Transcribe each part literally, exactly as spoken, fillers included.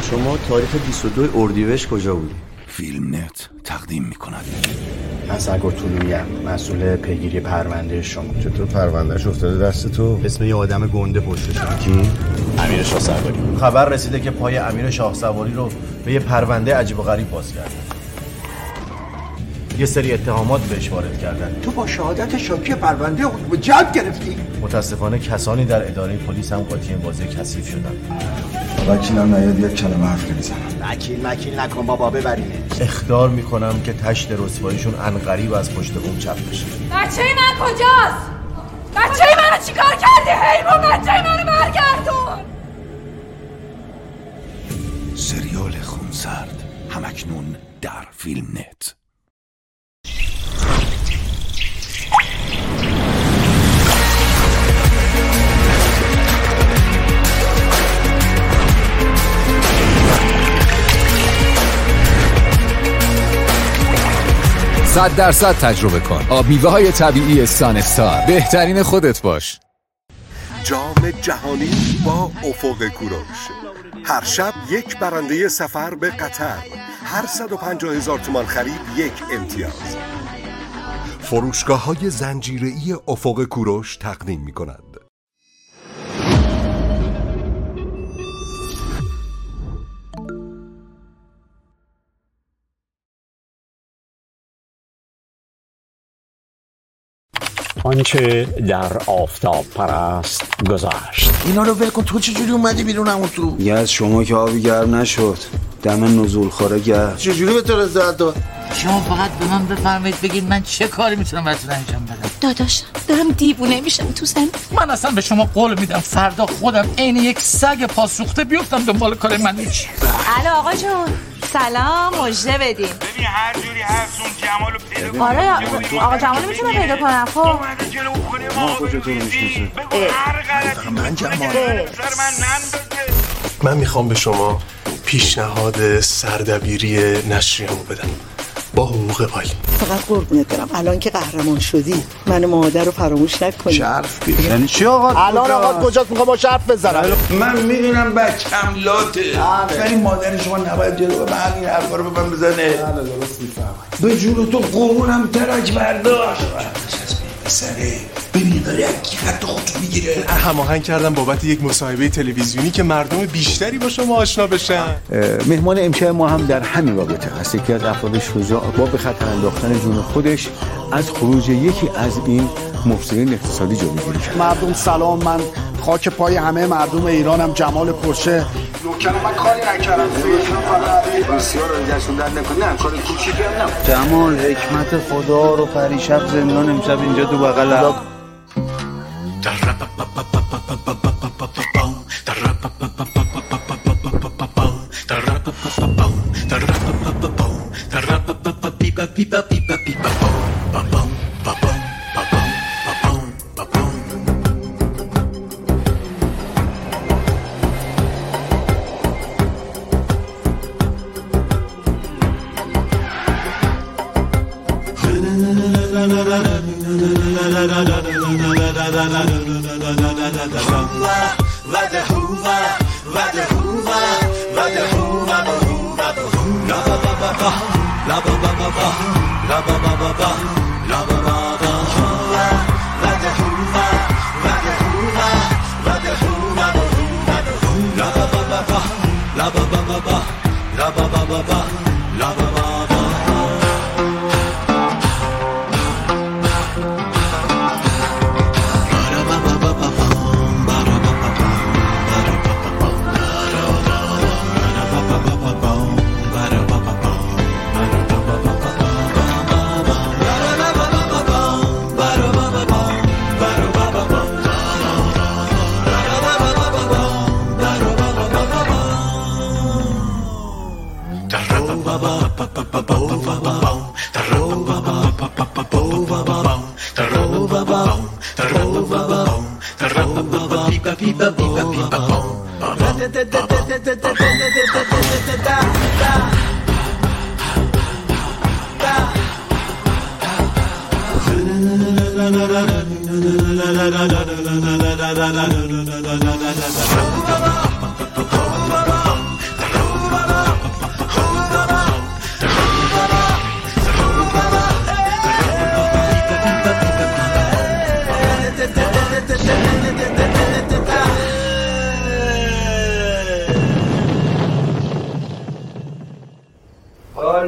شما تاریخ بیست و دو اردیبهشت کجا بودی؟ فیلم نت تقدیم میکند. من سرگرد طولویی‌ام، مسئول پیگیری پرونده شما. چطور پروندهش افتاده دست تو؟ اسم یه آدم گنده پشتشه. کی؟ امیر شاه سواری. خبر رسیده که پای امیر شاه سواری رو به یه پرونده عجیب و غریب باز کردن. یه سری اتهامات بهش وارد کردن. تو با شهادت شاکی پرونده حکم جلب گرفتی؟ متاسفانه کسانی در اداره پلیس هم قاطی این بازی کثیف شدن. وکیلم نیاد یک کلمه حرف نمیزنم. وکیل وکیل نکن بابا، ببرینه. اخطار میکنم که تشت رسواییشون عنقریب از پشت بوم چپ بشه. بچه من کجاست؟ بچه منو چیکار کردی حیوان؟ بچه منو برگردون. سریال خونسرد همکنون در فیلم نت. صد درصد تجربه کن. آب میوه های طبیعی سانستار. بهترین خودت باش. جام جهانی با افق کوروش. هر شب یک برنده سفر به قطر. هر صد و پنجاه هزار تومان خرید یک امتیاز. فروشگاه های زنجیره‌ای افق کوروش تقدیم می کند. آنچه در آفتاب پرست گذشت. اینا رو ول کن. تو چجوری اومدی بیرون همون تو؟ یه از شما که آبی گرم نشد دم نزول خوره گرم. چجوری به تو رضایت داد؟ شما فقط به من بفرمایید بگید من چه کاری میتونم براتون انجام بدم. داداشم دارم دیوونه میشم تو زن. من اصلا به شما قول میدم فردا خودم عین یک سگ پاسوخته بیفتم دنبال کار من. هیچ. الو آقا جون، سلام، مژده بدین. ببین هر جوری هست اون جمالو پیدا کنم. آره آقا جمالو میتونم پیدا کنم. خب اومده جلو خونه ما رو میزی. بگو هر غلطی من جمال سر من نن بده. من میخوام به شما پیشنهاد سردبیری نشریه‌مو بدم با حقوق عالی. فقط قربونت برم الان که قهرمان شدی من مادر رو فراموش نکنی. شرف بید. یعنی چی آقا؟ الان آقا کجاست؟ میخوام با شرف بزنم. من میدونم بچم لاته، ولی مادر شما نباید جلو به من این حرفا رو به من بزنه. بله درست میفهمم. به جون تو قرونم ترک برداشت. سره ببین داره اکی خط خودتو میگیره. هماهنگ کردم بابت یک مصاحبه تلویزیونی که مردم بیشتری با شما آشنا بشن. مهمان امشب ما هم در همین رابطه هست. یکی از افراد شجاع با به خطر انداختن جون خودش از خروج یکی از این مفسدین اقتصادی جلوگیری کرد. مردم سلام، من خاک پای همه مردم ایرانم، جمال پرشه. نوکر من کاری نکردم. بسیار رو جسوندن نکنی. نه کار کوچیکی هم نه. جمال حکمت خدا رو پریشب زندان امشب اینجا تو بغل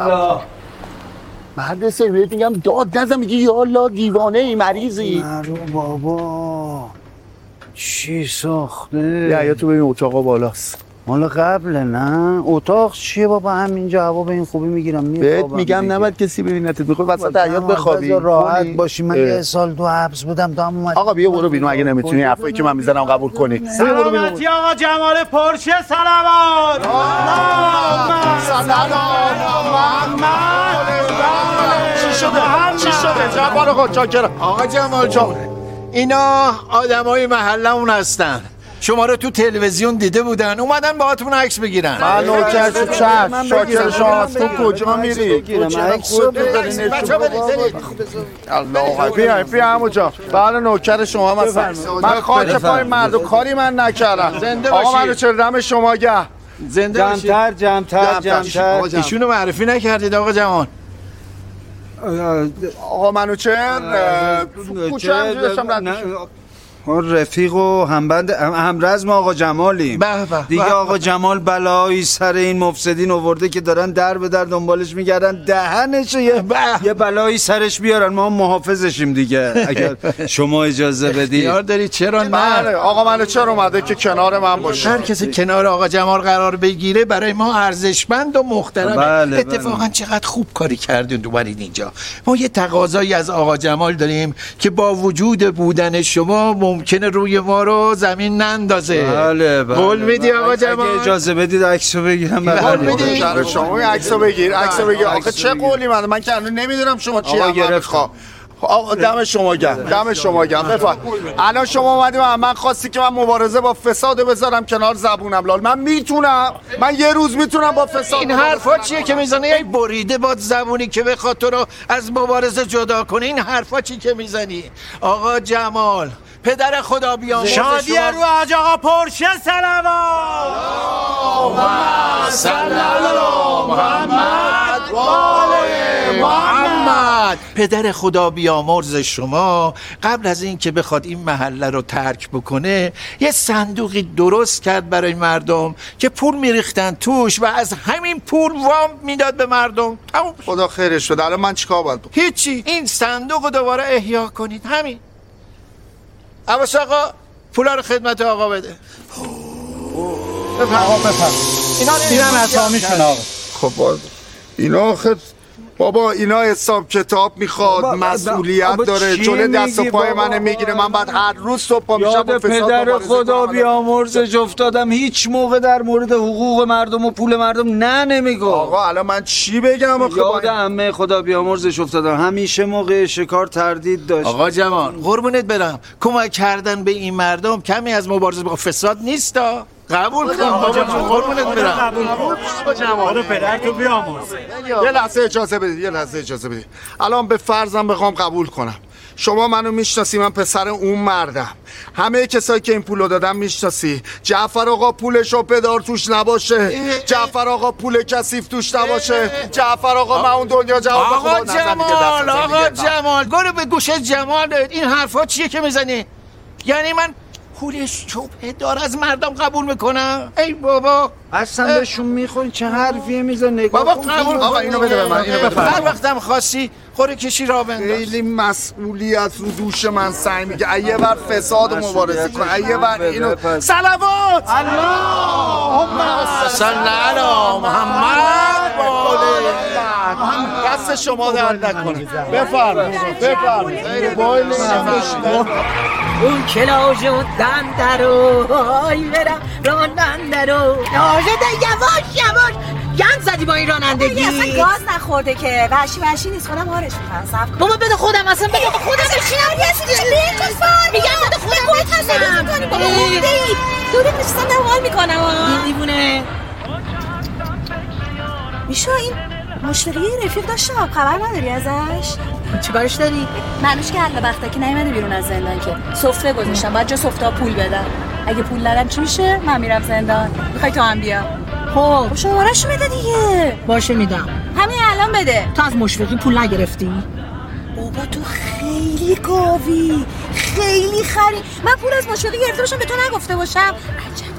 الله. مرد سه میگم داد نزن میگی یا الله دیوانه ای مریضی. نرو بابا چی ساخته؟ یا یا تو ببین اتاقا بالاست. مال قبل نه اتاق چیه بابا همینجا هوا به این خوبی میگیرم بهت میگم نباید کسی ببینتت میخوای وسط حیاط بخوابی راحت باشی. من یه سال تو حبس بودم دام اومد. آقا بیا برو بیرون اگه نمیتونی حرفایی که من میزنم قبول کنی. سلامتی آقا جمال پرشه صلوات. سلام محمد. چی شده؟ چی شده؟ جواب خود چاکرم. آقا جمال جان اینا آدمای محلمون هستن. شما رو تو تلویزیون دیده بودن اومدن باهاتون عکس بگیرن. من نوکر تو چشم شاکر شما تو کجا میری؟ عکس رو بگیرم. بچه‌ها برید. الله بیا بیا عمو جان. بله نوکر شما هستم. من خاک پای مردم کاری من نکردم. آقا منو چه دم شما گه. زنده باشید. جمع‌تر جمع‌تر جمع‌تر. ایشونو معرفی نکردید آقا جمال. آقا منو چه؟ کوچه هم داشتم رد رفیق و همبند همرزم آقا جمالیم. دیگه آقا جمال بلایی سر این مفسدین آورده که دارن در به در دنبالش میگردن دهنش یه یه بلایی سرش بیارن. ما محافظشیم دیگه اگر شما اجازه بدید. یار داری چرا نه؟ آقا منو چرا اومده که کنار من باشه؟ هر کسی کنار آقا جمال قرار بگیره برای ما ارزشمند و محترمه. بله اتفاقا بله. چقدر خوب کاری کردین اومدید اینجا. ما یه تقاضایی از آقا جمال داریم که با وجود بودن شما ممکنه روی ما رو زمین نندازه. بله بله. قول میدی آقا جمال؟ اگه اجازه بدید عکسو بگیرم. قول میدی؟ شما عکسو بگیر، عکسو بگیر. آخه چه قولی من من که نمیدونم شما چی هم میخوام. آقا دم شما گرم. دم شما گرم. بفرم. الان شما اومدی من من خواستی که من مبارزه با فساد بذارم کنار زبونم لال. من میتونم. من یه روز میتونم با فساد. این حرفا چیه که میزنی؟ ای بریده باد زبونی که بخواد تو رو از مبارزه جدا کنه. این حرفا چی که میزنی؟ آقا جمال پدر خدا بیامرز شادی رو حاج آقا پرشه صلوات. صلی الله محمد و آل محمد. پدر خدا بیامرز شما قبل از این که بخواد این محله رو ترک بکنه یه صندوقی درست کرد برای مردم که پول میریختن توش و از همین پول وام میداد به مردم. تموم. خدا خیرش بده. الان من چیکار باید بکنم؟ هیچی. این صندوق رو دوباره احیا کنید. همین. عباس آقا پولا رو خدمت آقا بده. آقا بفرم. اینا اینم اسامیشون آقا. خب اینا آخه بابا اینا حساب کتاب میخواد، مسئولیت داره، جلوی دست و پای من میگیره. من بعد هر روز صبح پا میشم با فساد پدر خدا بیامرزش افتادم. هیچ موقع در مورد حقوق مردم و پول مردم نه نمیگم. آقا الان من چی بگم؟ آخه یاد عمه خدا بیامرزش افتادم. همیشه موقع شکار تردید داشت. آقا جوان قربونت برم، کمک کردن به این مردم کمی از مبارزه با فساد نیستا. قبول کن بابا جون، قربونت برم. بابا جمال پدر تو بیامرز. یه لحظه اجازه بدید، یه لحظه اجازه بدید. الان به فرضم بخوام قبول کنم شما منو میشناسی، من پسر اون مردم. همه کسایی که این پولو دادن میشناسی. جعفر آقا پولش و پدار توش نباشه. جعفر آقا پول کثیف توش نباشه. جعفر آقا من اون دنیا جواب آقا جمال، آقا جمال برو به گوشه جمال. این حرفا چیه که میزنی؟ یعنی من پولش چوب دار از مردم قبول میکنم؟ ای بابا اصلا بهشون میخوری چه حرفیه میزنه؟ بابا قبول. آقا اینو بده به من، اینو بده. هر وقتم خواستی خوره کشی را بنداز. خیلی مسئولیت رو دوش من سعی میگه. ایه بر فساد مبارزه کن، ایه بر اینو صلوات اللهم صل علی محمد و آل محمد. دست شما درد نکنه. بفرمایید بفرمایید. اون کلاژ و دندرو های برم رانندرو ناجده یواش یواش گند زدی با این رانندگی. اصلا گاز نخورده که وحشی وحشی نیست. خودم هارش میکنم. صبر کن بابا بده خودم، اصلا بده خودم بشینم. میگم بده خودم بشینم. بابا موندی دوری میشستم دارم حال میکنم. این دیوونه میشو این مشتری رفیق داشتم، خبر نداری ازش؟ چی کارش داری؟ منوش که الله وقتا که نیومده بیرون از زندان که سفره گذاشتم، بعد جا سفره پول بدم. اگه پول ندم چی میشه؟ من میرم زندان. میخوای تو هم بیا؟ خب شماره‌شو بده دیگه. باشه میدم. همین الان بده. تو از مشفقی پول نگرفتی؟ بابا تو خیلی گاوی، خیلی خری. من پول از مشفقی گرفته باشم به تو نگفته باشم؟ عجب.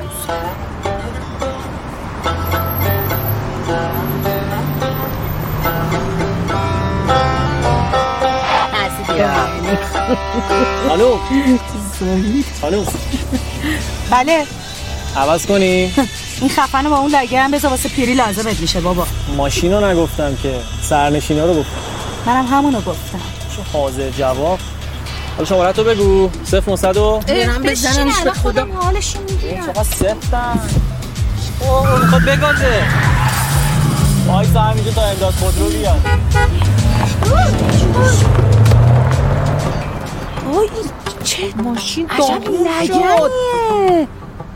خانوم خانوم بله عوض کنی؟ این خفنه با اون لگه هم بذار واسه پیری لازمت میشه بابا. ماشینو نگفتم که سرنشینا رو گفتم. منم همونو گفتم. چه حاضر جواب. حالا شماره تو بگو. صفر نهصد و برم بزنمش به خدا. حالشون میگیرم. چقدر سفتن. اوه میخواد بگازه. وایسا همینجا تا امداد خودرو بیاد. اوه چه ماشین عجب لگنیه.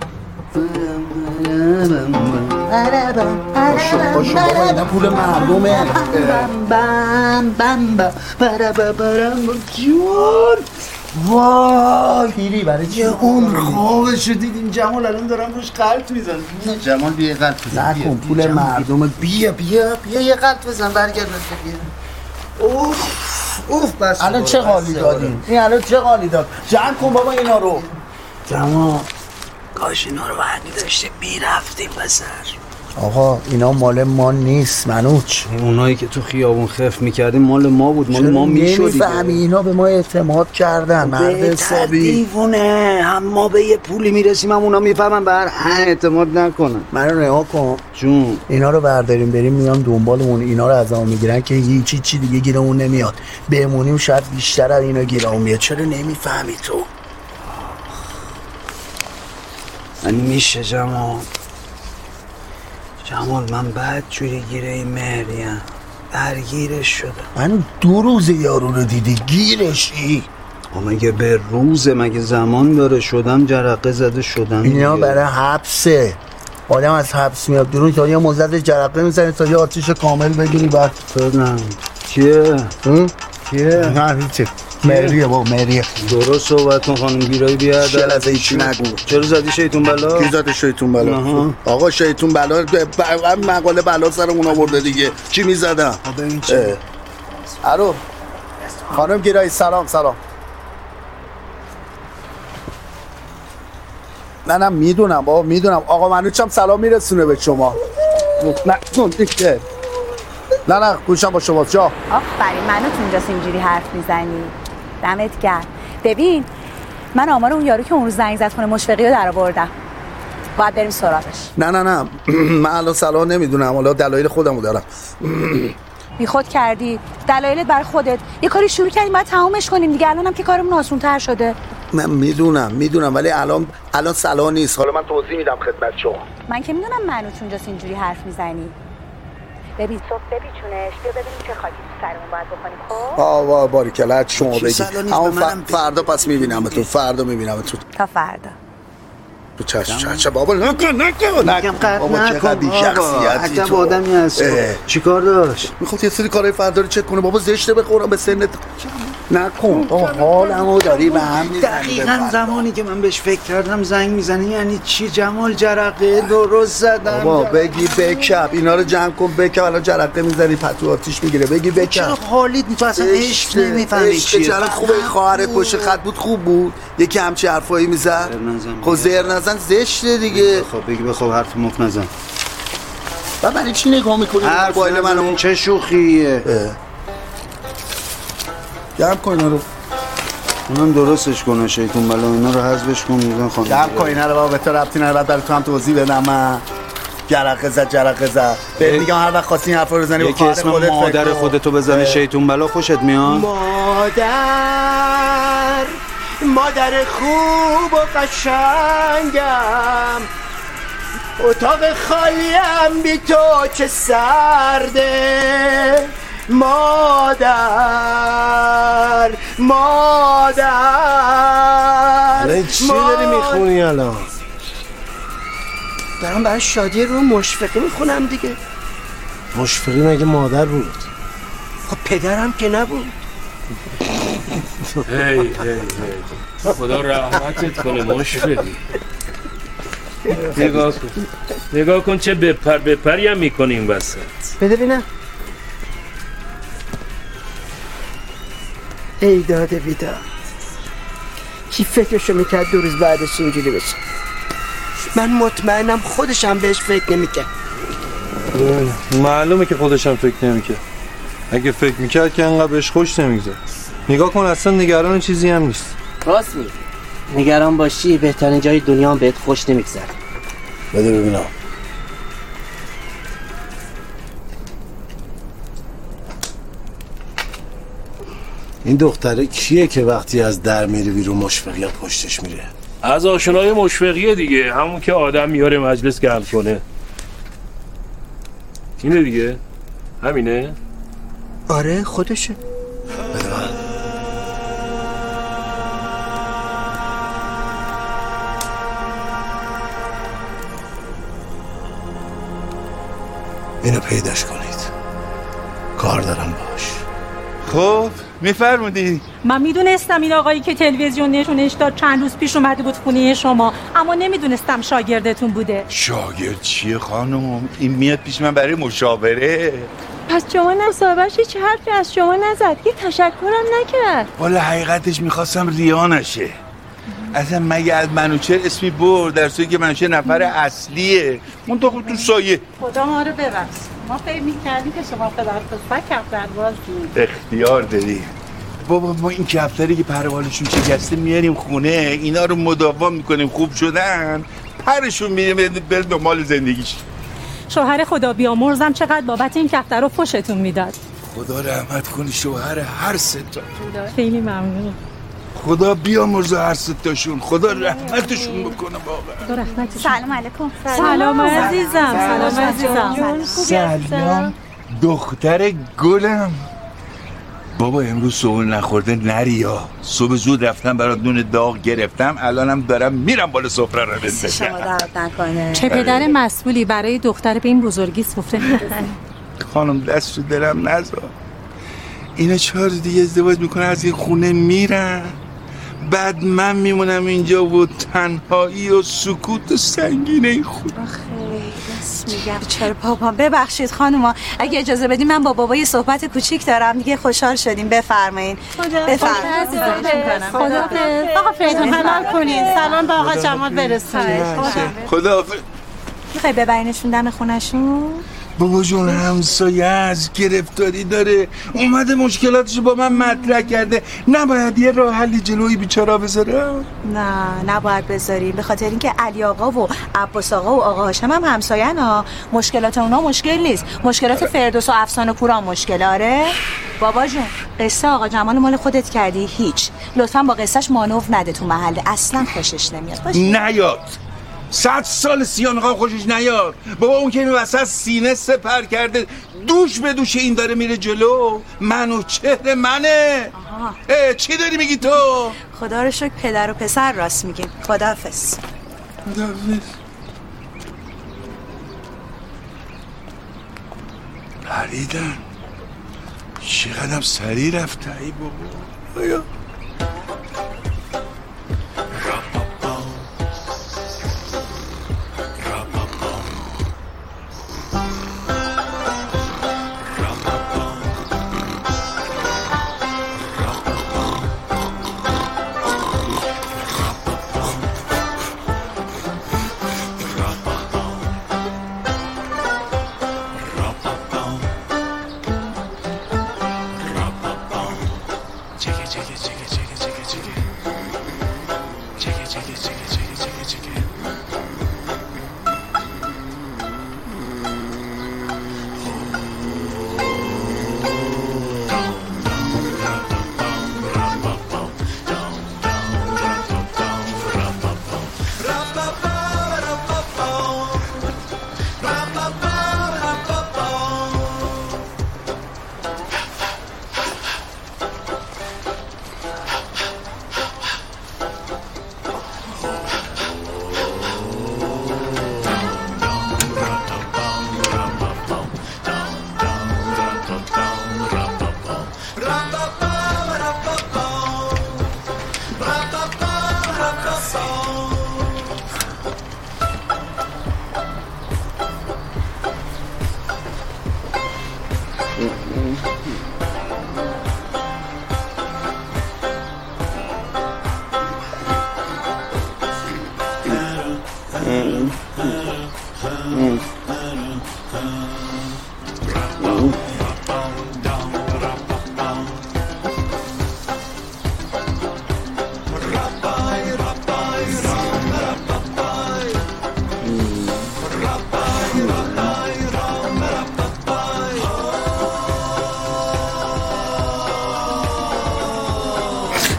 باشو باشو بابا اینا پول مردمه. بم بم بم جون وای پیری برای چه عمر خوابشو دیدیم. جمال الان دارم روش قلط میزنم. جمال بیا قلط بزن. نکن پول مردم. بیا بیا بیا یه قلط بزن برگرد بیا. اوف اوف بس الان چه حالی دادیم؟ این الان چه حالی داد؟ جمع کن بابا اینا رو. جمال کاش اینا رو برمی داشتیم میرفتیم بسر. آقا اینا مال ما نیست منوچ. اونایی که تو خیابون خف میکردیم مال ما بود. مال ما میشد. نمیفهمی اینا به ما اعتماد کردن. مرد حسابی دیوونه. هم ما به یه پولی میرسیم هم اونا میفهمن بر اعتماد نکنن. منو نها کن جون. اینا رو برداریم بریم میان دنبالمون اینا رو از ما میگیرن که هیچی چی دیگه گیرمون نمیاد. بمونیم شاید بیشتر از اینا گیرمون میاد. چرا نمیفهمی تو؟ من میشه جمال جمال من بعد جوری گیره این مهریم درگیرش شدم. من دو روز یارو رو دیدی گیرشی؟ مگه به روزه مگه زمان داره؟ شدم جرقه زده شدم. اینا دیگه. برای حبسه. آدم از حبس میاد درون تا یه مزد جرقه میزنه تا یه آتیش کامل بگیری بعد نه کیه؟ کیه؟ نه هیچه مریه با مریه. درست صحبت کن خانم گیرایی بیاد. شل از ایچی نگو. چرا زدی شیطون بلا؟ کی زده شیطون بلا؟ آقا شیطون بلا مقاله بلا سرمون آورده دیگه. کی میزدم؟ ببین چه الو خانم گیرایی سلام سلام. نه نه میدونم بابا میدونم. آقا منوچم سلام میرسونه به شما. نه نه دیگه نه نه گوشم با شما جا. آفرین منو تو اینجاست اینجوری حرف میزنی. دمت گرم. ببین من آمار اون یارو که اون روز زنگ زد خونه مشفقی رو در آوردم. باید بریم سراغش. نه نه نه من الان سلام نمیدونم. حالا دلایل خودمو دارم. بی خود کردی. دلایلت برای خودت. یه کاری شروع کردیم باید تمومش کنیم دیگه. الانم که کارمون آسان‌تر شده. من میدونم میدونم ولی الان الان سلام نیست. حالا من توضیح میدم خدمت شما. من که میدونم منو تو اینجاست اینجوری حرف میزنی. ببین صبح بپیچونش بیا ببینیم چه خاکی تو سرمون باید بکنیم. خب آوا باریکلا شما بگی. اما فردا پس میبینمتون. فردا میبینمتون. تا فردا. تو چش چش بابا نکن نکن نکن بابا چقدر بی شخصیتی تو. آدمی هست. چیکار داشت؟ میخواد یه سری کارهای فردا رو چک کنه. بابا زشته بخورم به سنت. نکن بابا حالمو داری به هم میزنی. دقیقاً زمانی که من بهش فکر کردم زنگ میزنه. یعنی چی جمال جرقه درست زدم. بابا بگی بکپ اینا رو جمع کن. بکپ الان جرقه میزنی پتو آتیش میگیره. بگی بکپ. چرا حالیت تو اصلا عشق نمیفهمی چیه؟ چرا خوبه خواهرت پشت خط بود خوب بود. یکی همچی حرفایی میزد. خب زر نزن زشته دیگه. خب بگی بخواب حرف مفت نزن. بعد برای چی نگاه میکنی؟ موبایل منو چه شوخیه. جمع کن اینا رو. اونم درستش کنه شیطون بلا. اینا رو حذفش کن میگن خانم. جمع کن اینا رو بابا. به تو ربطی نداره. بعد برای تو هم توضیح بدم. من جرقه زد جرقه زد. بهت میگم هر وقت خواستی این حرفا رو بزنی یکی اسم مادر خودتو بزنه شیطون بلا خوشت میاد؟ مادر مادر خوب و قشنگم اتاق خالیم بی تو چه سرده. مادر مادر الان چی داری میخونی الان؟ دارم برای شادی رو مشفقی میخونم دیگه. مشفقی مگه مادر بود؟ خب پدرم که نبود. هی هی هی خدا رحمتت کنه مشفقی. نگاه کن نگاه کن چه بپر بپری هم میکنیم وسط. بده بینم. ای داده بیداد. کی فکرشو میکرد دو روز بعدش اینجوری بشه؟ من مطمئنم خودشم بهش فکر نمیکرد. معلومه که خودشم فکر نمیکرد. اگه فکر میکرد که انقدر بهش خوش نمیگذره. نگاه کن اصلا نگران چیزی هم نیست. راست میگی. نگران باشی بهترین جای دنیا هم بهت خوش نمیگذره. بده ببینم. این دختره کیه که وقتی از در میره بیرون مشفقیات پشتش میره؟ از آشنای مشفقیه دیگه، همون که آدم میاره مجلس گرم کنه. اینه دیگه؟ همینه؟ آره خودشه. بده من. اینو پیداش کنید. کار دارم باش. خب میفرمودی؟ من میدونستم این آقایی که تلویزیون نشونش داد چند روز پیش اومده بود خونه شما، اما نمیدونستم شاگردتون بوده. شاگرد چیه خانم؟ این میاد پیش من برای مشاوره. پس شما مصاحبهش هیچ حرفی از شما نزد، یه تشکرم نکرد؟ والا حقیقتش میخواستم ریا نشه. اصلا مگه از منوچهر اسمی برد در صورتی که منوچهر نفر اصلیه. اون تو تو سایه. خدا ما رو ببخش. ما فکر می‌کردیم که شما پدر پسر کفتر بازی. اختیار داری. بابا ما این کفتری که پروالشون شکسته میاریم خونه، اینا رو مداوم میکنیم خوب شدن، پرشون میریم بریم دنبال زندگیش. شوهر خدا بیامرزم چقدر بابت این کفتر رو فوشتون میداد. خدا رحمت کنه شوهر هر سه تا. خیلی ممنون. خدا بیامرزه هر سه تاشون، خدا رحمتشون بکنه واقعا. خدا رحمتشون. سلام علیکم. سلام عزیزم. سلام عزیزم. سلام دختر گلم. بابا امروز صبح نخورده نریا. صبح زود رفتم برات نون داغ گرفتم، الانم دارم میرم بالا سفره رو بندازم. شما درد نکنه. چه پدر مسئولی برای دختر به این بزرگی سفره می‌ریزه. خانم دست رو دلم نذار. اینا چهار دیگه ازدواج میکنه از این خونه میرن، بعد من میمونم اینجا و تنهایی و سکوت و سنگین این خونه. میگم چرا بابا ببخشید خانوما، اگه اجازه بدین من با بابا یه صحبت کوچیک دارم دیگه. خوشحال شدیم، بفرمایید. بفرمایید. خداحافظ. آقا فریدون حلال کنین، سلام به آقا جمال برسونید. خداحافظ. میخوای ببرینشون دم خونه‌شون؟ بابا جون همسایه از گرفتاری داره، اومده مشکلاتشو با من مطرح کرده، نباید یه راه حلی جلوی بیچاره بذارم؟ نه نباید بذاریم، به خاطر اینکه علی آقا و عباس آقا و آقا هاشم هم همسایه‌ن ها. مشکلات اونا مشکل نیست، مشکلات فردوس و افسانه پورا مشکل. آره بابا جون قصه آقا جمال مال خودت کردی، هیچ لطفا با قصهش مانور نده تو محله، اصلا خوشش نمیاد. باشه نیاد، صد سال سیانقا خوشش نیاد. بابا اون که این وسط سینه سپر کرده، دوش به دوش این داره میره جلو. منو چهره منه. اه چی داری میگی تو؟ خدا رو شکر پدر و پسر راست میگین. خداحافظ. خداحافظ. پریدن چقدرم سریع رفته ای بابا. آیا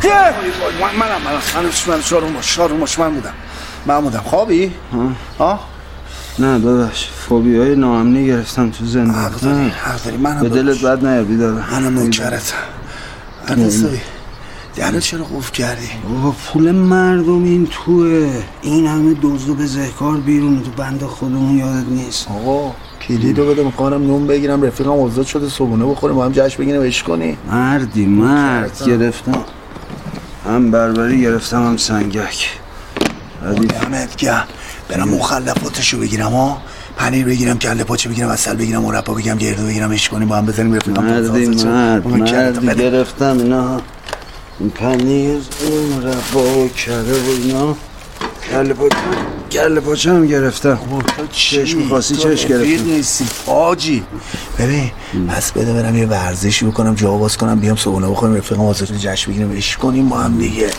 کیه؟ من منم منم من شاروماش شاروماش من بودم من بودم خوابی؟ ها؟ نه داداش فوبی های ناامنی گرفتم تو زندگی. حق داری حق داری منم به دلت بد نیابی دادم. منم نوکرتم. عرضایی درت چرا قفل کردی؟ بابا پول مردم این توه، این همه دزد و بزهکار بیرون تو بند خودمون یادت نیست. آقا کلیدو بده میخوام نون بگیرم رفیقم آزاد شده صبحونه بخوریم با هم جشن بگیریم عشق کنی. مردی مرد گرفتم، هم بربری گرفتم هم سنگک. دمت گرم. برم مخلفاتشو بگیرم ها، پنیر بگیرم، کله پاچه بگیرم، عسل بگیرم، مربا بگیرم، گردو بگیرم، عشق کنیم با هم بزنیم رفیقم. مردی مرد مردی گرفتم اینا، این پنیر مربا و کره و اینا، کله پاچه کله پاچه هم گرفتم. چش می‌خواستی چش گرفتم. نیستی آجی. ببین پس بده برم یه ورزشی بکنم، جا باز کنم، بیام صبحونه بخوریم رفیقم آزاد جشن بگیریم عشق کنیم با هم دیگه.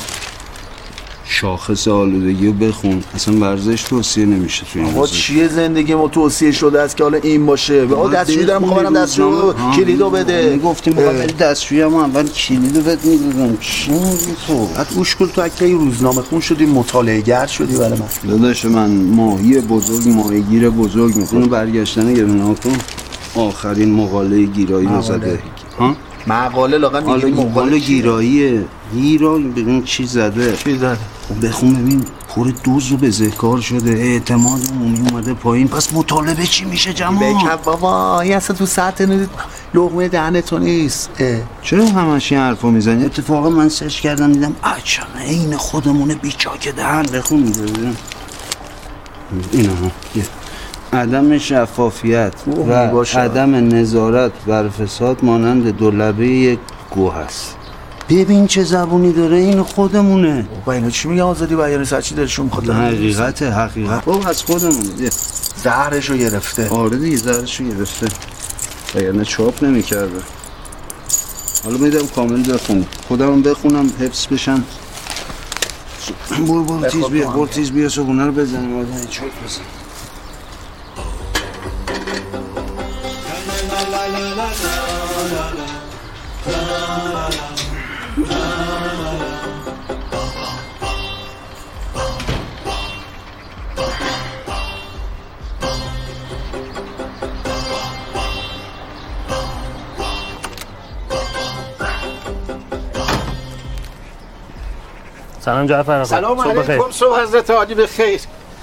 شاخص آلودگی رو بخون، اصلا ورزش توصیه نمیشه تو این آقا چیه زندگی ما توصیه شده است که حالا این باشه؟ آقا دستشویی دارم میخوام برم دستشویی کلیدو بده. گفتیم میخوام بری دستشویی اما اول کلیدو بهت میدادم. چی میگی تو؟ بعد گوش کن تو اگه روزنامه خون شدی مطالعه گر شدی برای من. داداش من ماهی بزرگ ماهیگیر بزرگ میخونم برگشتن گرونه کن آخرین مقاله گیرایی رو زده. ها؟ مقاله لاغر میگی مقاله گیراییه. گیرایی ببین چی زده. چی زده؟ بخون ببین پر دوز و بزهکار شده، اعتماد عمومی اومده پایین، پس مطالبه چی میشه جماعت؟ بکن بابا این اصلا تو سطح لقمه دهنتو نیست. چرا همش این حرفو میزنی؟ اتفاقا من سرچ کردم دیدم اچم این خودمونه بیچاک دهن. بخون ببین اینا ها، عدم شفافیت و عدم نظارت بر فساد مانند دولبه یک گوه است. ببین چه زبونی داره، این خودمونه. بابا اینا چی میگه آزادی بیان سرچی دلشون میخواد؟ حقیقت حقیقت بابا از خودمونه. زهرشو گرفته. آره دیگه زهرشو گرفته، وگرنه چاپ نمیکرده. حالا میدم کامل بخونم، خودم بخونم حفظ بشم. برو برو تیز بیا برو تیز بیا صبحونه رو بزنیم آدم چاپ بزن. سلام جعفر آقا. سلام علیکم. صبح حضرت عالی بخیر.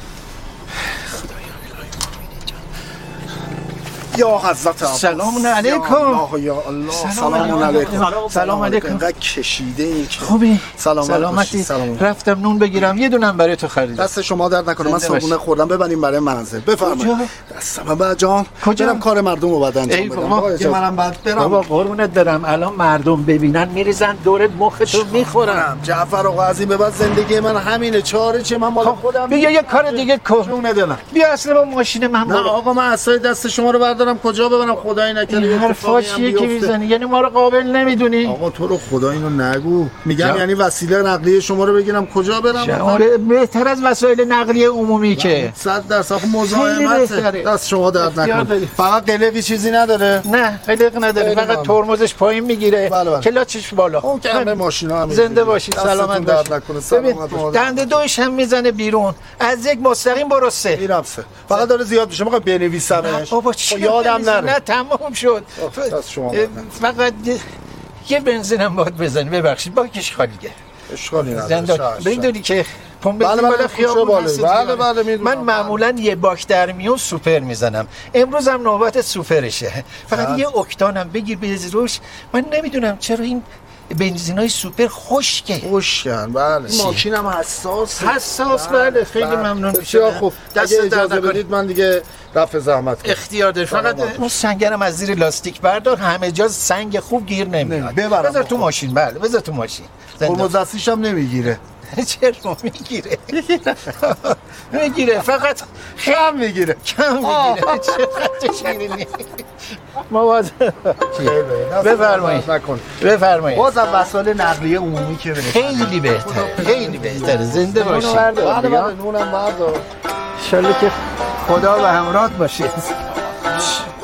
یا حضرت عباس سلام علیکم. یا الله سلام علیکم. سلام علیکم. انقدر کشیده این که خوبی؟ سلامتی. رفتم نون بگیرم یه دونم برای تو خریدم. دست شما درد نکنه، من صبحونه خوردم، ببریم برای منزل. بفرمایید. دستم بابا جان. کجا؟ برم کار مردم رو بعد انجام بدم. که منم بعد برم. بابا قربونت برم، الان مردم ببینن میریزن دورت مختو میخورن. جعفر آقا از این به بعد زندگی من همینه، چاره چه من مال خودم. بیا یه کار دیگه کن. ندارم. بیا اصلا با ماشین من نه آقا من اسای دست شما رو بردارم کجا ببرم؟ خدای نکنه این حرفا چیه که میزنی؟ یعنی ما رو قابل نمیدونی؟ آقا تو رو خدا اینو نگو. میگم جا. یعنی وسیله نقلیه شما رو بگیرم کجا برم؟ آره بهتر از وسایل نقلیه عمومی که صد درصد مزاحمت. دست شما درد نکنه. فقط قلقی چیزی نداره؟ نه قلق نداره، فقط ترمزش پایین میگیره، کلاچش بالا. اون که همه ماشینا هم زنده باشید، سلامت باشید. دنده دوش هم میزنه بیرون، از یک مستقیم برو سه. میرم سه. فقط داره زیاد میشه، میخوام بنویسمش. بابا چی یادم نره. نه تمام شد. فقط یه بنزینم باید بزنی، ببخشید باکش خالیه. اشکالی نداره. بدونی که پمپ بله بالا خیابون هست. بله بله میدونم. من معمولا یه باک در میون سوپر میزنم، امروز هم نوبت سوپرشه. فقط یه اکتانم بگیر بریز روش. من نمیدونم چرا این بنزینای سوپر خشکه. خشکن بله. ماشینم حساس حساس بله. خیلی ممنون. بسیار خوب. دست اجازه بدید من دیگه رفع زحمت کنم. اختیار داری. فقط اون سنگرم از زیر لاستیک بردار، همه جا سنگ خوب گیر نمیاد. بذار تو ماشین. بله بذار تو ماشین. ترمز دستیش هم نمیگیره. چرا میگیره؟ میگیره فقط کم میگیره. کم میگیره. چقدر شیرینی. مواظب بفرمایید. بفرمایید. بازم وسایل نقلیه عمومی که بره. خیلی بهتره. خیلی بهتره. زنده باشید. بله بله نونم بردار. ان شاءالله که خدا به همراهت باشه.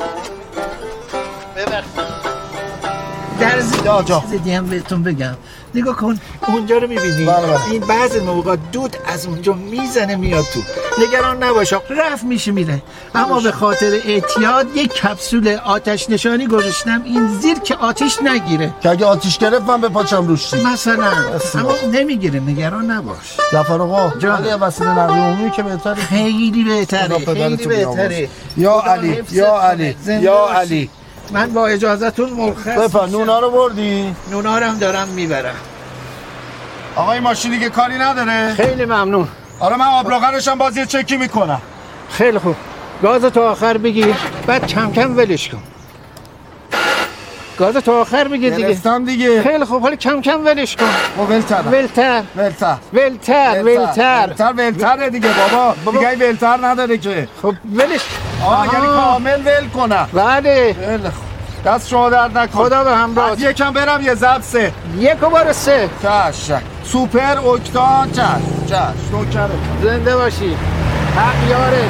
ببخشید. در زیاد چیزی هم بهتون بگم. نگاه کن اونجا رو میبینی؟ این بعضی موقع دود از اونجا میزنه میاد تو. نگران نباش رفت میشه میره. اما به خاطر احتیاط یک کپسول آتش نشانی گذاشتم این زیر که آتش نگیره. که اگه آتش گرفت من به پاچم روش مثلا. اما نمیگیره نگران نباش. جعفر آقا ولی وسیله نقل عمومی که بهتره. خیلی بهتره خیلی بهتره. یا علی یا علی یا علی من با اجازهتون مرخص. بفر نونا رو بردی؟ نونا رو هم دارم میبرم. آقا این ماشین دیگه کاری نداره؟ خیلی ممنون. آره من آبلاغرش هم باز یه چکی میکنم. خیلی خوب. گاز تا آخر بگیر بعد کم کم ولش کن. گاز تا آخر بگیر دیگه. گرفتم دیگه. خیلی خوب حالا کم کم ولش کن. و ولتر ولتر ولتر ولتر ولتر ولتر ولتر دیگه بابا. دیگه این ولتر نداره که. خب ولش. آه یعنی کامل ول کنم. بله. خیلی خوب. دست شما درد نکن. خدا به همراه. یکم برم یه ضرب سه. یک و بار سه. چش. سوپر اکتان چش. چش. نوکرت. زنده باشی. حق یارت.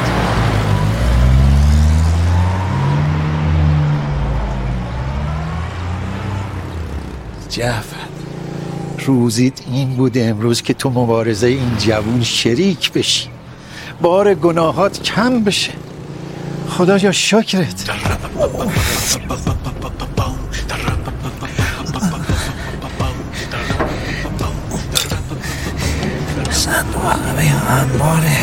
جعفر روزیت این بود امروز که تو مبارزه این جوون شریک بشی، بار گناهات کم بشه. خدایا شکرت. صندوق همه انباره.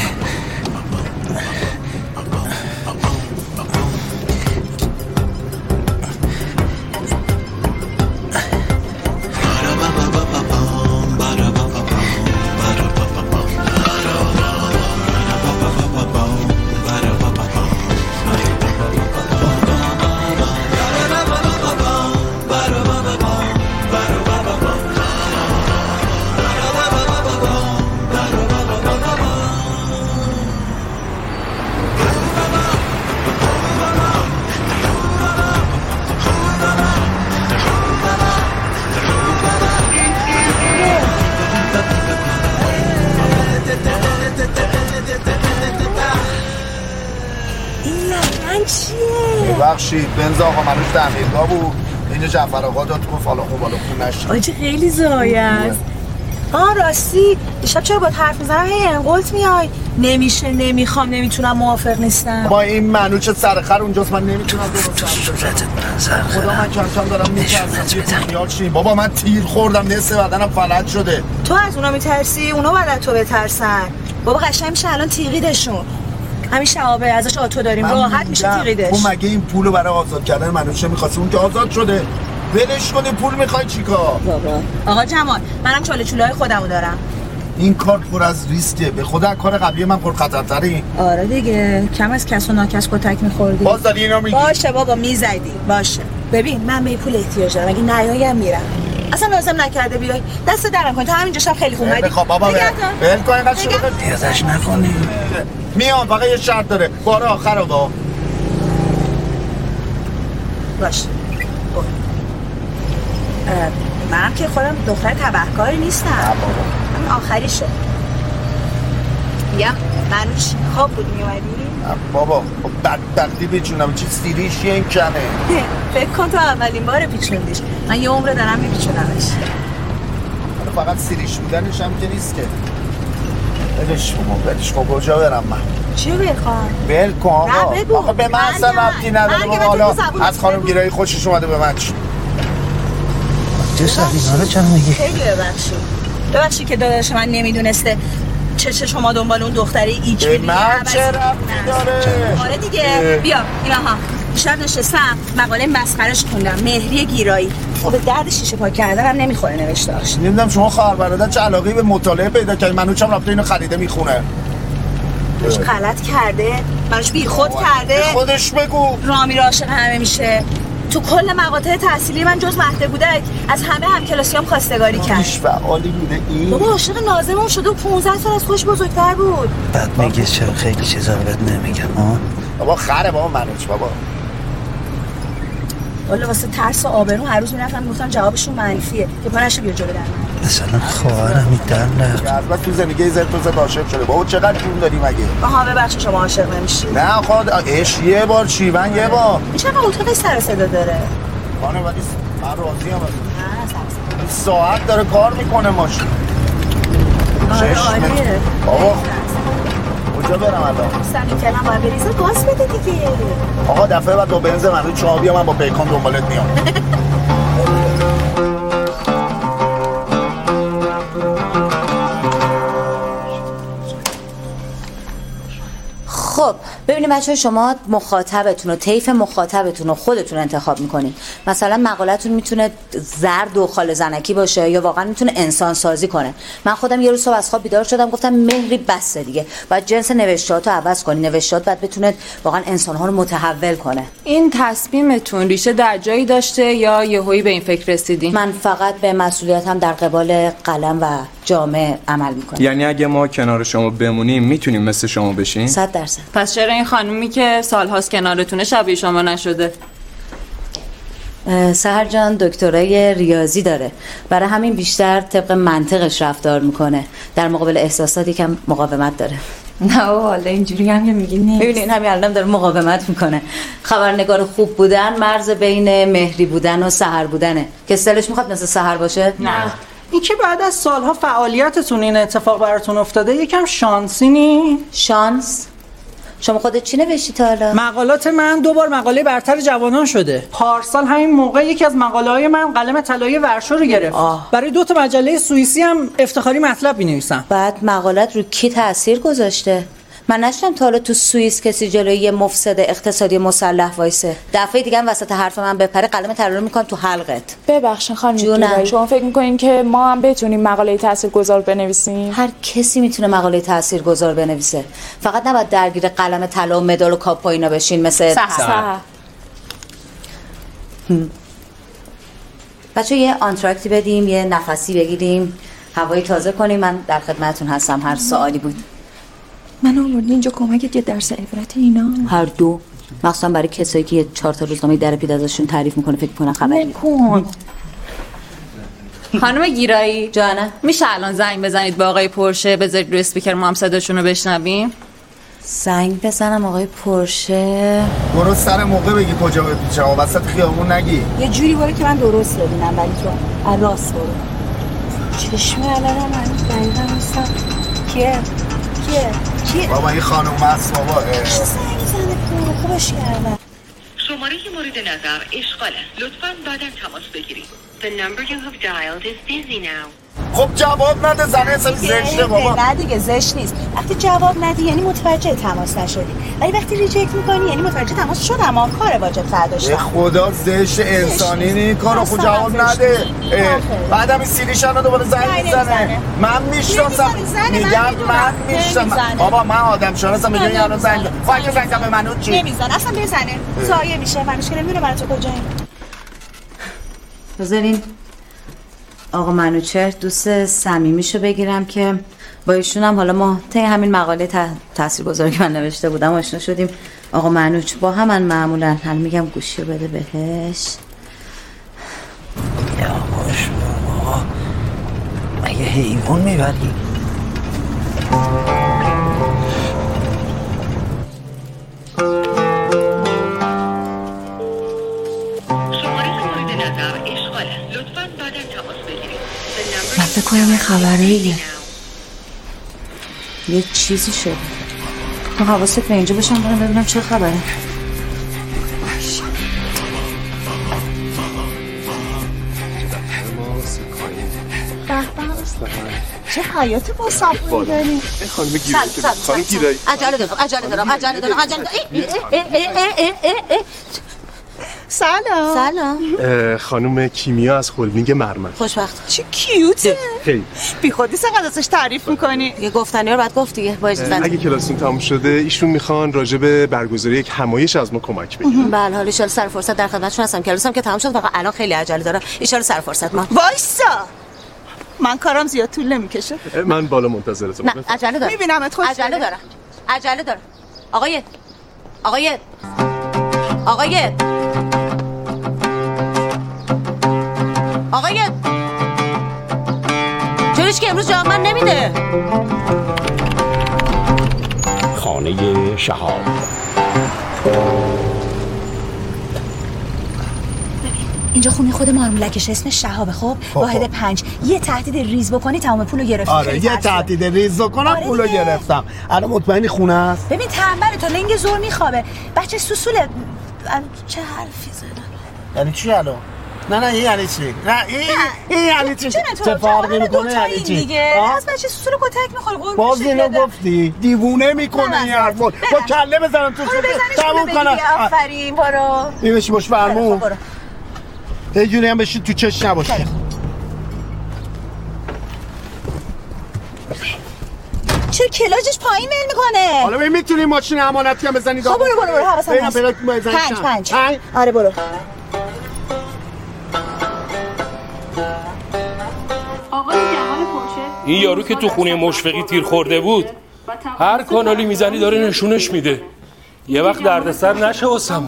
ببخشید بنز آقا منوش تعمیرگاه بود. اینجا جعفر آقا داد گفت حالا خوب حالا خوب نشد. آجی خیلی زایه است. آه راستی دیشب چرا با حرف میزنم هی انقلت میای؟ نمیشه نمیخوام نمیتونم موافق نیستم. با این منوچ سرخر اونجاست من نمیتونم درست صورتت منظر خدا من کم کم دارم میترسم. بابا من تیر خوردم نصف بدنم فلج شده. تو از اونا میترسی؟ اونا باید از تو بترسن. بابا قشنگ میشه الان تیغیدشون. همین شعابه ازش آتو داریم راحت میشه تیغیدش. اون مگه این پولو برای آزاد کردن منوچه می‌خواستی؟ اون که آزاد شده. ولش کنی پول میخوای چیکار؟ بابا آقا جمال منم چاله چوله‌های خودمو دارم. این کار پر از ریسکه. به خدا کار قبلی من پر خطرتری. آره دیگه کم از کس و ناکس کتک می‌خوردی. باز داری اینا میگی؟ باشه بابا میزدی. باشه. ببین من به پول احتیاج دارم. اگه نیایم میرم. اصلا لازم نکرده بیای. دست درم کن. تو همینجا شب خیلی خوب اومدی. خب بابا ول کن اینقدر شروع پیاده‌اش نکنی. میام فقط یه شرط داره. بار آخر رو با. باشه. منم که خودم دختر تبهکاری نیستم. همین آخری شد. میگم منوش خواب بود میومدی؟ بابا بدبختی پیچونم چی سیریش این کنه. فکر کن تو اولین بار پیچوندیش. من یه عمره دارم میپیچونمش. فقط سیریش بودنش هم که نیست که. بدش کن بدش کن کجا برم من؟ چی بخوام؟ ول کن آقا. آقا به من اصلا ربطی نداره بابا. حالا از خانم گیرایی خوشش اومده به من چی؟ چه سرینا رو چند میگی؟ خیلی ببخشید ببخشید که داداش من نمیدونسته چه چه شما دنبال اون دختره ایچ من چه ربطی داره؟ آره دیگه بیا اینا ها شب نشستم مقاله مسخره‌اش خوندم مهری گیرایی. خب درد شیشه پاک کردن هم نمیخوره نوشتاش. نمیدونم شما خواهر برادر چه علاقه‌ای به مطالعه پیدا کردید. منوچم رفته اینو خریده میخونه. منوش غلط کرده؟ منوش بی خود کرده؟ خودش بگو. رامی عاشق همه میشه. تو کل مقاطع تحصیلی من جز مهد بودک از همه همکلاسیام خواستگاری کرد. پیش فعالی بوده این. بابا عاشق ناظمون شده و پانزده سال از خودش بزرگتر بود. بعد میگه چرا خیلی چیزا رو بهت نمیگم ها؟ بابا خره بابا منوچ بابا. والا واسه ترس و آبرو هر روز میرفتم میگفتن جوابشون منفیه که پانش بیا جلو در مثلا خواهرم این در نخ از تو زندگی زرد تو زرد عاشق شده. بابا چقدر جون داری مگه؟ آها ببخشید شما عاشق نمیشی. نه خود عشق یه بار شیون یه بار. این چقدر اتاقی سر صدا داره؟ خانه ولی من راضی ام از ساعت داره کار میکنه ماشین. آره عالیه. بابا کجا برم الان؟ سمی کلم باید بریزه گاز بده دیگه. آقا دفعه بعد با بنز من رو چابی من با پیکان دنبالت میام. خب ببینید بچه‌ها، شما مخاطبتون و طیف مخاطبتون رو خودتون انتخاب میکنین. مثلا مقالتون میتونه زرد و خال زنکی باشه یا واقعا میتونه انسان سازی کنه. من خودم یه روز صبح از خواب بیدار شدم گفتم مهری بسه دیگه، باید جنس نوشته‌هاتو عوض کنی. نوشته‌هات باید بتونه واقعا انسان‌ها رو متحول کنه. این تصمیمتون ریشه در جایی داشته یا یهویی به این فکر رسیدین؟ من فقط به مسئولیتم در قبال قلم و جامعه عمل میکنم. یعنی اگه ما کنار شما بمونیم میتونیم مثل شما بشیم؟ صد درصد. پس چرا این خانومی که سالهاست کنارتونه شبیه شما نشده؟ سحر جان دکترای ریاضی داره، برای همین بیشتر طبق منطقش رفتار میکنه، در مقابل احساسات یکم مقاومت داره. نه والا اینجوری هم که میگی نیست. ببینین همین الان داره مقاومت میکنه. خبرنگار خوب بودن مرز بین مهری بودن و سحر بودنه. که دلش میخواد مثل سحر باشه؟ نه. این که بعد از سالها فعالیتتون این اتفاق براتون افتاده یکم شانسی نی؟ شانس؟ شما خودت چی نوشتی تا حالا؟ مقالات من دو بار مقاله برتر جوانان شده. پارسال همین موقع یکی از مقاله‌های من قلم طلایی ورشو رو گرفت. آه. برای دو تا مجله سوئیسی هم افتخاری مطلب می‌نویسم. بعد مقالات رو کی تاثیر گذاشته؟ من نشدم تا حالا تو سوئیس کسی جلوی یه مفسد اقتصادی مسلح وایسه. دفعه دیگه هم وسط حرف من بپره قلم طلا رو می‌کنم تو حلقت. ببخشید خانم گیرایی، شما فکر می‌کنین که ما هم بتونیم مقاله تاثیرگذار بنویسیم؟ هر کسی میتونه مقاله تاثیرگذار بنویسه، فقط نباید درگیر قلم طلا و مدال و کاپ و اینا بشین مثل سحر. بچه‌ها یه آنتراکتی بدیم، یه نفسی بگیریم، هوای تازه کنیم. من در خدمتتون هستم. هر سوالی بود. من آوردی اینجا کمکت یه درس عبرت اینا؟ هر دو، مخصوصا برای کسایی که یه چهار تا روزنامه در پید ازشون تعریف میکنه فکر کنن خبری نکن. خانم گیرایی جانم، میشه الان زنگ بزنید با آقای پرشه بذارید رو اسپیکر ما هم صداشون رو بشنویم؟ زنگ بزنم آقای پرشه؟ برو سر موقع بگی کجا بپیچم و وسط خیابون نگی. یه جوری برو که من درست ببینم، ولی تو راست برو. چشم علالم من دقیقا نیستم. کیه؟ کیه؟ کیه؟ بابا این خانوم هست بابا. زنگ زنه برو خوبش کردم. شماره که مورد نظر اشغاله. لطفاً بعداً تماس بگیرید. The number you have dialed is busy now. خب جواب نده، زنه اصلا زشته بابا. نه دیگه زشت نیست. وقتی جواب ندی یعنی متوجه تماس نشدی، ولی وقتی ریجکت میکنی یعنی متوجه تماس شدم، اما کار واجب تر داشتم. خدا زشت انسانی نی کارو خود جواب نده. بعدم این سیریش هم دوباره زنگ میزنه. من میشناسم، میگم من میشناسم. بابا من آدم شناسم، میگم یعنی زنگ فاکر زنگ به منو چی نمیزنه اصلا، بزنه ضایع میشه. منش که نمیدونه من تو کجایی. بذارین آقا منوچهر دوست صمیمیشو بگیرم که با ایشون هم حالا ما طی همین مقاله تاثیرگذاری که من نوشته بودم آشنا شدیم. آقا منوچ با همون معمولا حالا میگم گوشی رو بده بهش. یواش بابا، مگه حیوان میبری؟ من فکر کنم یه خبریه، یه چیزی شده. تو حواست به اینجا باشم برم ببینم چه خبره. چه حیات با صفایی داری؟ خانم گیرایی خانم گیرایی عجله دارم عجله دارم عجله دارم عجله دارم. سلام. سلام. خانم کیمیا از هلدینگ مرمر. خوشبخت. چه کیوته. خیلی. بی خودی سقد ازش تعریف میکنی. یه گفتنی رو بعد گفت دیگه. با اجازه اگه کلاسون تموم شده ایشون میخوان راجع به برگزاری یک همایش از ما کمک بگیرن. بله حالا ان شاء الله سر فرصت در خدمتشون هستم. کلاسم که تموم شد، فقط الان خیلی عجله دارم. ان شاء الله سر فرصت ما. وایسا. من کارم زیاد طول نمیکشه. من بالا منتظرتم. نه عجله دارم. میبینمت خوش. عجله دارم. عجله دارم. آقای آقای آقای آقای چرا که امروز جواب من نمیده؟ خانه شهاب. اینجا خونه خود مارمولکش اسمش شهابه. خب واحد پنج یه تهدید ریز بکنی تمام پولو گرفتی. آره یه تهدید ریز بکنم آره پولو گرفتم. الان مطمئنی خونه است؟ ببین تنبل تا لنگ زور میخوابه. بچه سوسوله. چه حرفی زدن؟ یعنی چی الان؟ نه نه این یعنی چی؟ نه این این یعنی چی؟ چه فرقی میکنه یعنی چی؟ دیگه از بچه سوسول کتک میخوره قربونش. باز اینو گفتی دیوونه میکنه این حرفو. با کله بزنم تو تموم کنم. آفرین برو. این بشی باش فرمون. یه جوری هم بشید تو چش نباشه. چرا کلاجش پایین میل میکنه؟ حالا ببین میتونی ماشین امانتی هم بزنی داغون. خب برو برو برو حواسم هست. پنج پنج پنج آره برو. آقای جمال پرشه این یارو که تو خونه مشفقی تیر خورده بود هر کانالی میزنی داره نشونش میده. یه وقت دردسر نشه واسمون.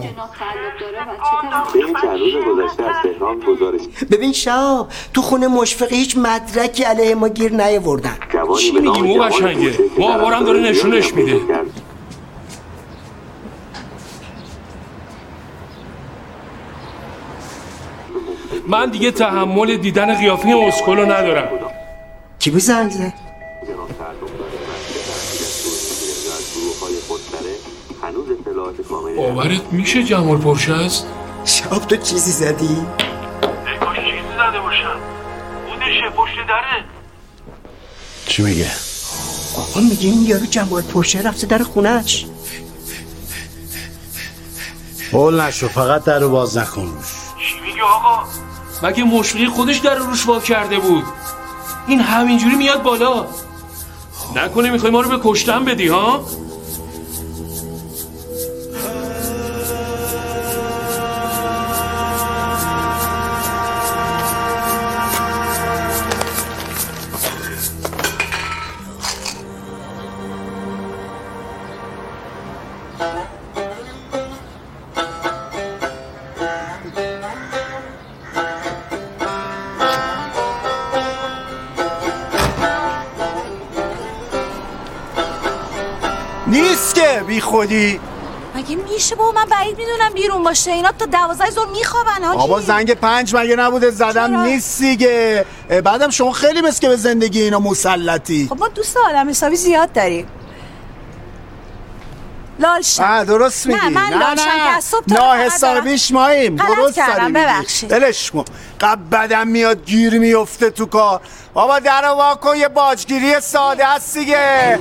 ببین شاب تو خونه مشفقی هیچ مدرکی علیه ما گیر نیاوردن. چی میگی مو قشنگه؟ ما بارم داره نشونش میده. من دیگه تحمل دیدن قیافه اسکلو ندارم. کی به زنگ زد؟ باورت میشه جمال پرشه است؟ شاب تو چیزی زدی؟ کاش چیزی زده باشم. بودشه پشت دره. چی میگه؟ آقا میگه این یارو جمال پرشه رفته در خونهش. بول نشو فقط در رو باز نکن روش. چی میگه آقا؟ مگه مشفقی خودش در روش وا کرده بود؟ این همینجوری میاد بالا. نکنه میخوای ما رو به کشتن بدی ها؟ نیست که بی خودی. مگه میشه بابا؟ من بعید میدونم بیرون باشه. اینا تا دوازده ظهر میخوابن حاجی. بابا زنگ پنج مگه نبوده زدم؟ نیست دیگه. بعدم شما خیلی مثل که به زندگی اینا مسلطی. خب ما دوست آدم حسابی زیاد داریم. لالشم. آه درست میگی. نه من نه لالشم که از صبح تا نه حسابیش ماییم. درست کردم ببخشید. دلش کن. قبل بدم میاد گیر میفته تو کار. بابا درو وا کن یه باجگیری ساده است دیگه.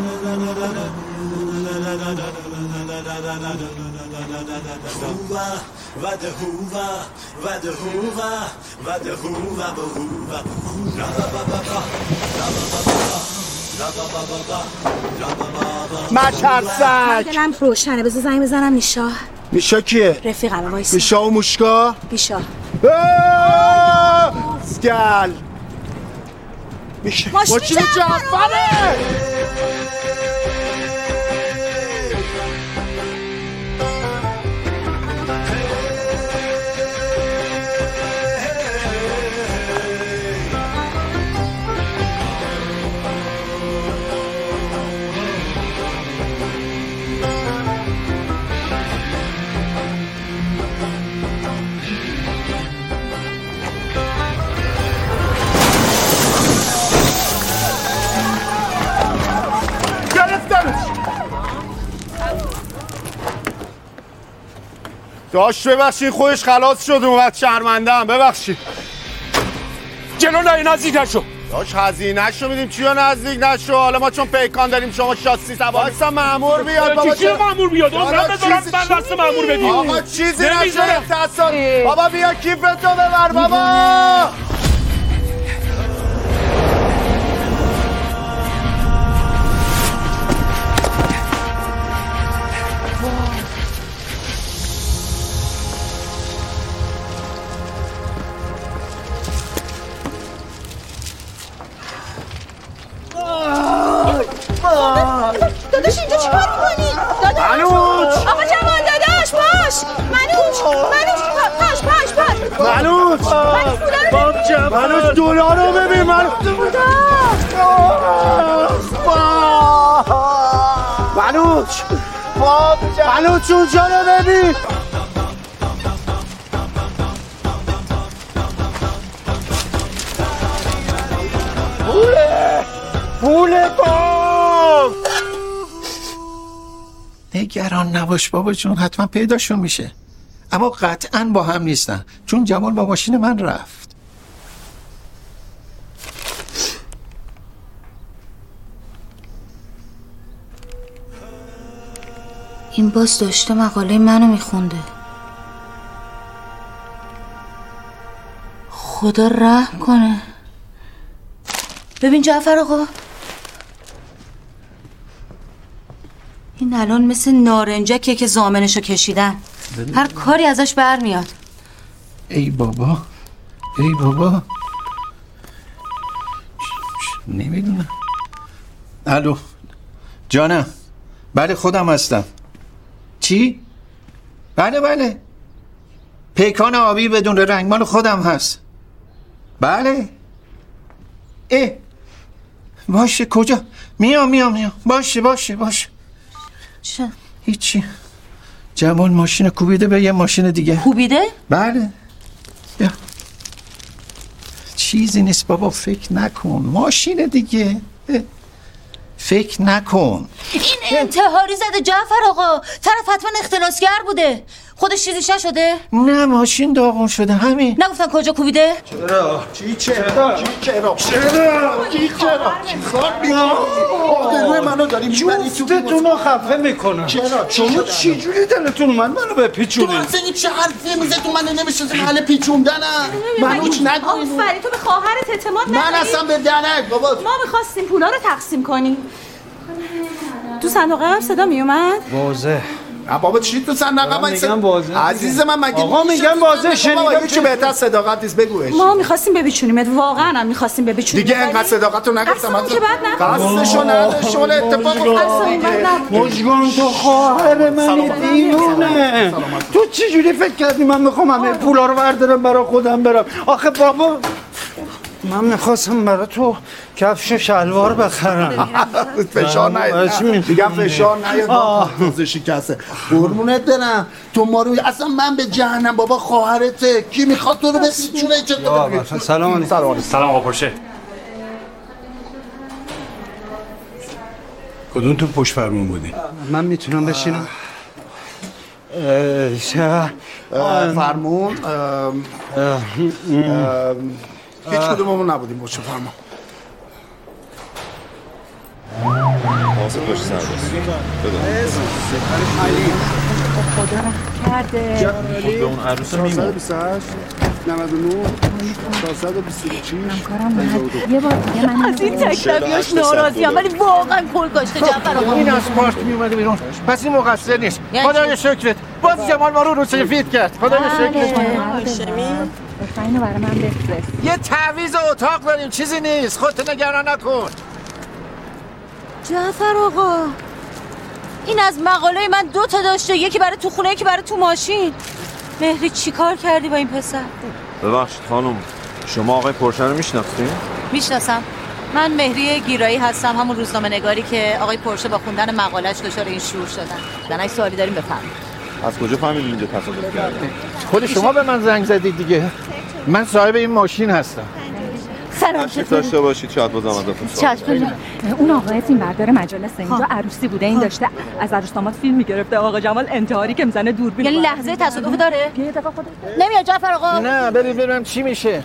مچرسک دلم روشنه. بذار زنگ بزنم میشا. میشا کیه؟ رفیقم وایسا. میشا و موشکا؟ میشا اسکل میشه ماشین جعفره. داشت ببخشید خودش خلاص شد اومد شرمندم ببخشید. جلو نه نزدیک نشو. داشت هزینه شو میدیم چیا نزدیک نشو. حالا ما چون پیکان داریم شما شاسی سوار. وایسا مأمور بیاد بابا. چی مأمور بیاد؟ اون من بذارم من دست مأمور بدی. آقا چیزی نشده تصادف. بابا بیا کیفتو ببر بابا. داداش اینجا چیکار میکنی؟ داداش منوچ آقا جمال داداش باش. منوچ منوچ پاش پاش پاش منوچ باب جمال منوچ دلار رو ببین. منوچ منوچ باب جمال منوچ اونجا رو ببین. پول بانک. نگران نباش بابا جون، حتما پیداشون میشه، اما قطعا با هم نیستن چون جمال با ماشین من رفت. این باز داشته مقاله منو میخونده. خدا رحم کنه. ببین جعفر آقا، این الان مثل نارنجکیه که زامنشو کشیدن، هر کاری ازش برمیاد. ای بابا ای بابا نمیدونم. الو جانم، بله خودم هستم. چی؟ بله بله پیکان آبی بدون رنگ مال خودم هست. بله اه باشه کجا؟ میام میام میام باشه باشه باشه. چه؟ هیچی، جمال ماشین کوبیده به یه ماشین دیگه. کوبیده؟ بله بیا. چیزی نیست بابا، فکر نکن، ماشین دیگه، فکر نکن. این انتحاری زده جعفر آقا، طرف حتما اختلاسگر بوده. خودش چیزیش نشده؟ نه ماشین داغون شده همین. نگفتن کجا کوبیده؟ چرا؟ چی چرا؟ چی چرا؟ چرا؟ چی چرا؟ چی خواهد میکنم؟ آدروی منو داریم جفتتون رو خفه میکنم. چرا؟ شما چی جوری دلتون اومد منو بپیچونید؟ تو اصلا این چه حرفیه میزه؟ تو منو نمیشنسی حال پیچوندنم. منو هیچ نگوین. آفرین، تو به خواهرت اعتماد نداری؟ من اصلا به درک بابا. ما میخواستیم پولا رو تقسیم کنیم. تو صندوق هم صدا میومد؟ واضح. بابا چی تو صندوق من میگم واضح. عزیز من مگه آقا میگم واضح شنیدم. چی بهتر صداقت نیست بگوش. ما میخواستیم ببیچونیمت، واقعا هم میخواستیم ببیچونیم. دیگه انقدر صداقت رو نگفتم. اصلا که بعد نکن. قصدشو نداشت، شغل اتفاق افتاد. مجگان تو خواهر منی دیوونه. تو چی جوری فکر کردی من میخوام همه پولا رو بردارم برای خودم برم؟ آخه بابا من میخواستم برای تو کفش و شلوار بخرم. فشار نیاد دیگه، فشار نیاد، روز شکسته. قربونت برم تو ما رو اصلا من به جهنم بابا. خواهرته کی میخواد تو رو بسیچونه؟ چطور؟ سلام علیکم. سلام سلام آقا پرشه. کدوم تو پشت فرمون بودی؟ من میتونم بشینم؟ فرمون هیچ کدوممون نبودیم پشت فرمون. واسه پشت سر خدا رحم کرده. به اون عروس میمون. نود و نه چهارصد و بیست و شش کارم یه بار دیگه من از این تکربیاش ناراضیم، ولی واقعا پول کاشته جعفر آقا. این از پارت میومده بیرون، پس این مقصر نیست. خدای شکرت باز جمال ما رو رو سفید کرد. خدای شکرت. اینو برای من بفرست. یه تعویض اتاق داریم، چیزی نیست، خودت نگران نکن. جعفر آقا این از مقاله من دو تا داشته، یکی برای تو خونه یکی برای تو ماشین. مهری چی کار کردی با این پسر؟ ببخشید خانم، شما آقای پرشه رو میشناختین؟ میشناسم. من مهری گیرایی هستم، همون روزنامه نگاری که آقای پرشه با خوندن مقالهش دچار این شور شدن. دنای سوالی داریم بفرمایید. از کجا فهمیدین اینجا تصادف کرده؟ خود شما به من زنگ زدید دیگه. من صاحب این ماشین هستم. سلام داشته باشید، شاید بازم ازتون سوال کنم. اون آقای فیلم بردار مجلس اینجا عروسی بوده، این داشته از عروس داماد فیلم میگرفته. آقا جمال انتحاری که میزنه دوربین. یعنی لحظه تصادف داره؟ یه دفعه خودت نمیاد جعفر آقا؟ نه بریم ببینم چی میشه.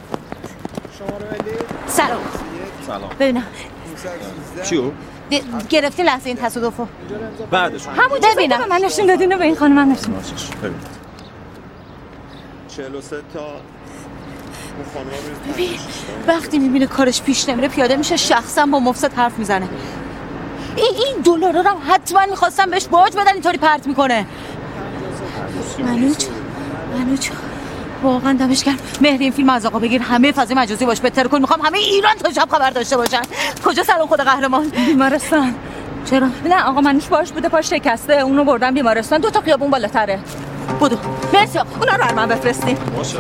سلام. سلام. ببینم چیو؟ گرفتی لحظه این تصادفو؟ بعدش همون چیزی که من نشون دادین به این خانمم نشون. چهل و سه تا ببین وقتی میبینه کارش پیش نمیره پیاده میشه، شخصا با مفسد حرف میزنه. این این دلارا رو حتما میخواستم بهش باج بدن، اینطوری پرت میکنه. منوچ منوچ واقعا دمش گرم. مهری این فیلم از آقا بگیر، همه فضای مجازی باش بهتر کن. میخوام همه ایران تا شب خبر داشته باشن. کجا سلام خود قهرمان؟ بیمارستان. چرا؟ نه آقا منوش باش بوده، پاش شکسته، اونو بردن بیمارستان، دو تا خیابون بالاتره. بودو مرسی. اونا رو من بفرستین. باشه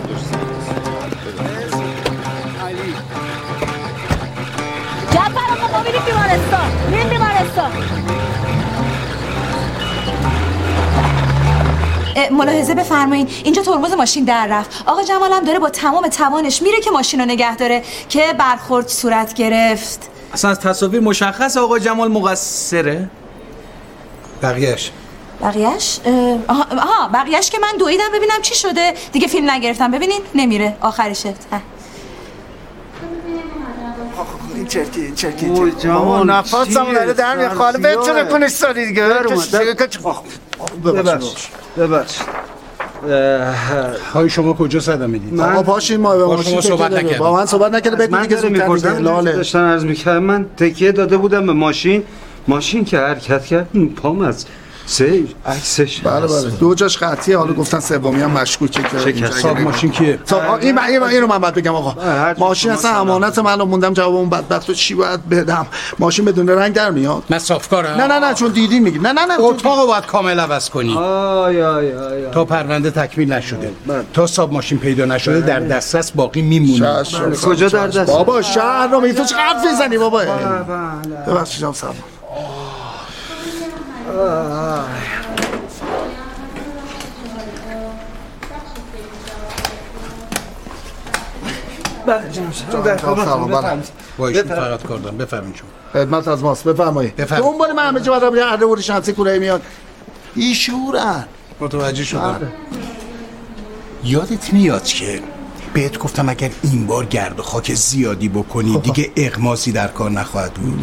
جعفر آقا ما میریم بیمارستان. میریم بیمارستان. ملاحظه بفرمایید اینجا ترمز ماشین در رفت. آقا جمال هم داره با تمام توانش میره که ماشین رو نگه داره که برخورد صورت گرفت. اصلا از تصاویر مشخص آقا جمال مقصره. بقیهش بقیهش؟ آها, آها بقیهش که من دویدم ببینم چی شده دیگه فیلم نگرفتم. ببینین نمیره آخرشه. این چرکی این چرکی بابا نفسم داره در میخواد بتونه کنش سالی دیگه. ببخش ببخش های شما کجا صدا میدید؟ آقا پاشین ما با شما صحبت نکردیم. با من صحبت نکرده بدون که زودتر لاله داشتن عرض میکردم. من تکیه داده بودم به ماشین ماشین که حرکت کرد پام از سه عکسش. بله بله دو جاش قطعیه. حالا گفتن سومی هم مشکوکه که صاحب ماشین کیه؟ این این اینو من باید بگم آقا. ماشین اصلا امانت من رو موندم جواب اون بدبختو چی باید بدم. ماشین بدون رنگ در میاد. من صافکارم. نه نه نه چون دیدی میگی. نه نه نه اتاقو باید کامل عوض کنی. آی آی آی تا پرونده تکمیل نشده تا صاحب ماشین پیدا نشده در دسترس باقی میمونه. کجا در دست؟ بابا شهر رو میگی تو چه حرف میزنی بابا؟ ببخشید جناب صاحب. وایشون فقط کردم. بفرمایید شما. خدمت از ماست. بفرمایید. دنبال من همه جا برام یه عرض وری شانسی کوره میاد. ایشورن. متوجه شدم. یادت میاد که بهت گفتم اگر این بار گرد و خاک زیادی بکنی دیگه اغماسی در کار نخواهد بود.